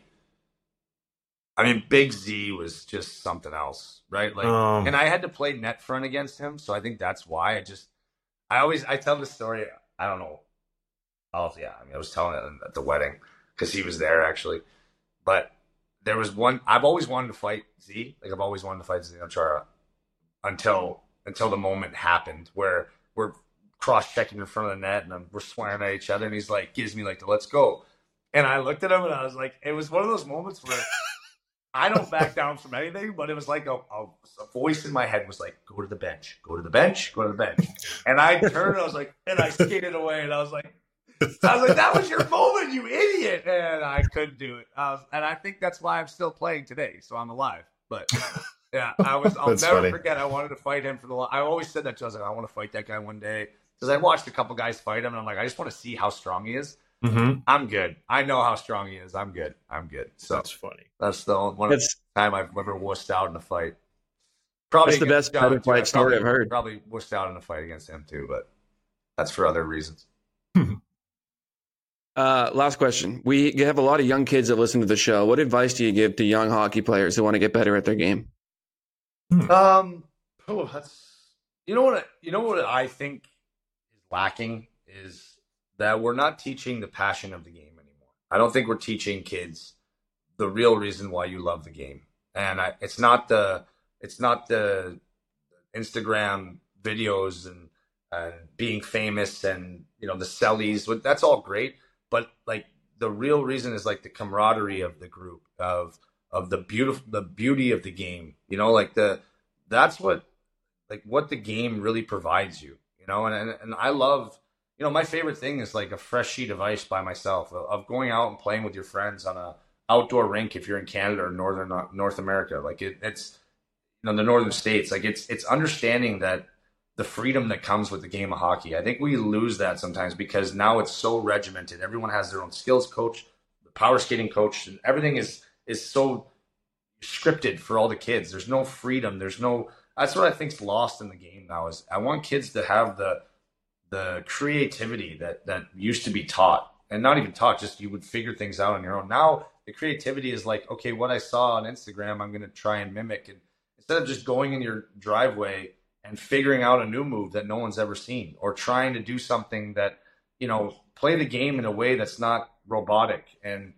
Big Z was just something else, right? And I had to play net front against him, so I think that's why. I tell this story. I don't know. Oh yeah, I mean, I was telling it at the wedding because he was there actually. But there was one. I've always wanted to fight Z. Like I've always wanted to fight Zdeno Chara until the moment happened where we're cross checking in front of the net and we're swearing at each other, and he's like, gives me like the let's go, and I looked at him and I was like, it was one of those moments where I don't back down from anything, but it was like a voice in my head was like, go to the bench, go to the bench, go to the bench, and I turned and I was like, and I skated away, and I was like, that was your moment, you idiot, and I couldn't do it. And I think that's why I'm still playing today, so I'm alive. But yeah, I'll never forget. I wanted to fight him for the. I always said that to. I was like, I want to fight that guy one day because I watched a couple guys fight him, and I'm like, I just want to see how strong he is. Mm-hmm. I'm good. I know how strong he is. I'm good. So that's funny. That's the one time I've ever wussed out in a fight. Probably that's the best fight story I've heard. Probably wussed out in a fight against him too, but that's for other reasons. Last question. We have a lot of young kids that listen to the show. What advice do you give to young hockey players who want to get better at their game? That's you know what I think is lacking is that we're not teaching the passion of the game anymore. I don't think we're teaching kids the real reason why you love the game, and it's not the Instagram videos and being famous and the sellies. That's all great. But like the real reason is like the camaraderie of the group of the beauty of the game, that's what the game really provides you, and I love, my favorite thing is like a fresh sheet of ice by myself of going out and playing with your friends on a outdoor rink. If you're in Canada or North America, like it's, the northern states, like it's understanding that the freedom that comes with the game of hockey. I think we lose that sometimes because now it's so regimented. Everyone has their own skills coach, the power skating coach, and everything is so scripted for all the kids. There's no freedom. That's what I think's lost in the game now is I want kids to have the creativity that used to be taught, and not even taught, just you would figure things out on your own. Now the creativity is like, okay, what I saw on Instagram, I'm going to try and mimic. And instead of just going in your driveway and figuring out a new move that no one's ever seen, or trying to do something that, play the game in a way that's not robotic. And,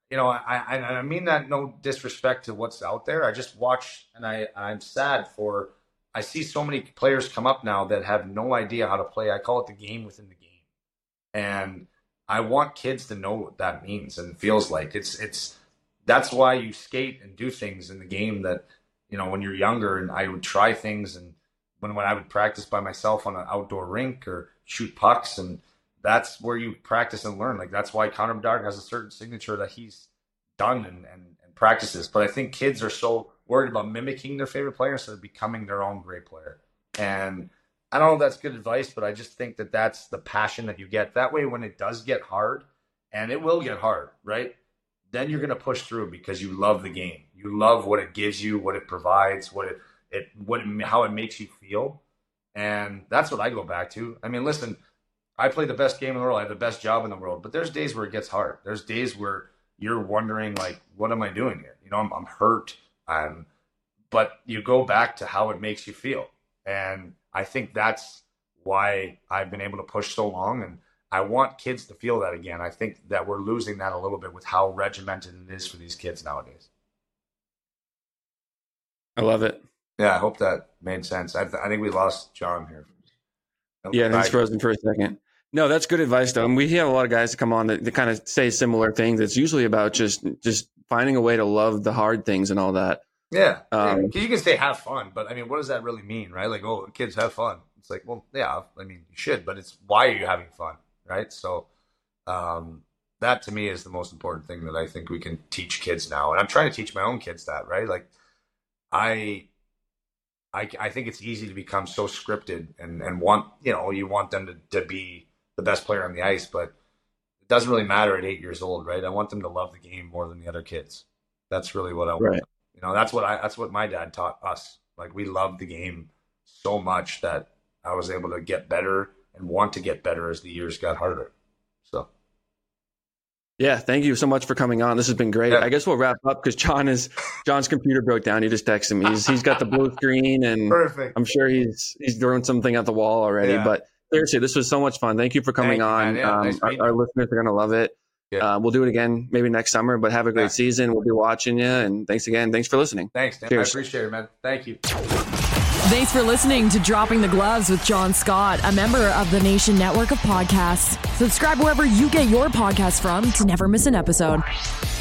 I mean that no disrespect to what's out there. I just watch and I'm sad I see so many players come up now that have no idea how to play. I call it the game within the game. And I want kids to know what that means and feels like. That's why you skate and do things in the game that, when you're younger, and I would try things, and when I would practice by myself on an outdoor rink or shoot pucks, and that's where you practice and learn. Like that's why Connor Bedard has a certain signature that he's done and practices. But I think kids are so worried about mimicking their favorite player instead of becoming their own great player. And I don't know if that's good advice, but I just think that that's the passion that you get. That way, when it does get hard, and it will get hard, right? Then you're going to push through because you love the game. You love what it gives you, what it provides, how it makes you feel. And that's what I go back to. I mean, listen, I play the best game in the world. I have the best job in the world, but there's days where it gets hard. There's days where you're wondering, like, what am I doing here? I'm hurt. But you go back to how it makes you feel. And I think that's why I've been able to push so long. And I want kids to feel that again. I think that we're losing that a little bit with how regimented it is for these kids nowadays. I love it. Yeah, I hope that made sense. I think we lost John here. Yeah, he's frozen for a second. No, that's good advice, though. And we have a lot of guys that come on that kind of say similar things. It's usually about just finding a way to love the hard things and all that. Yeah. You can say have fun, but I mean, what does that really mean, right? Like, oh, kids have fun. It's like, well, yeah, I mean, you should, but it's why are you having fun, right? So that to me is the most important thing that I think we can teach kids now. And I'm trying to teach my own kids that, right? Like, I think it's easy to become so scripted and want, you want them to be the best player on the ice, but it doesn't really matter at 8 years old, right? I want them to love the game more than the other kids. That's really what I want. Right. That's what my dad taught us. Like, we loved the game so much that I was able to get better and want to get better as the years got harder. So. Yeah, thank you so much for coming on. This has been great. Yeah. I guess we'll wrap up because John's computer broke down. He just texted me. He's got the blue screen, and perfect. I'm sure he's throwing something at the wall already. Yeah. But seriously, this was so much fun. Thank you for coming on. Yeah, nice our listeners are going to love it. Yeah. We'll do it again maybe next summer, but have a great season. We'll be watching you. And thanks again. Thanks for listening. Thanks, Dan. Cheers. I appreciate it, man. Thank you. Thanks for listening to Dropping the Gloves with John Scott, a member of the Nation Network of Podcasts. Subscribe wherever you get your podcasts from to never miss an episode.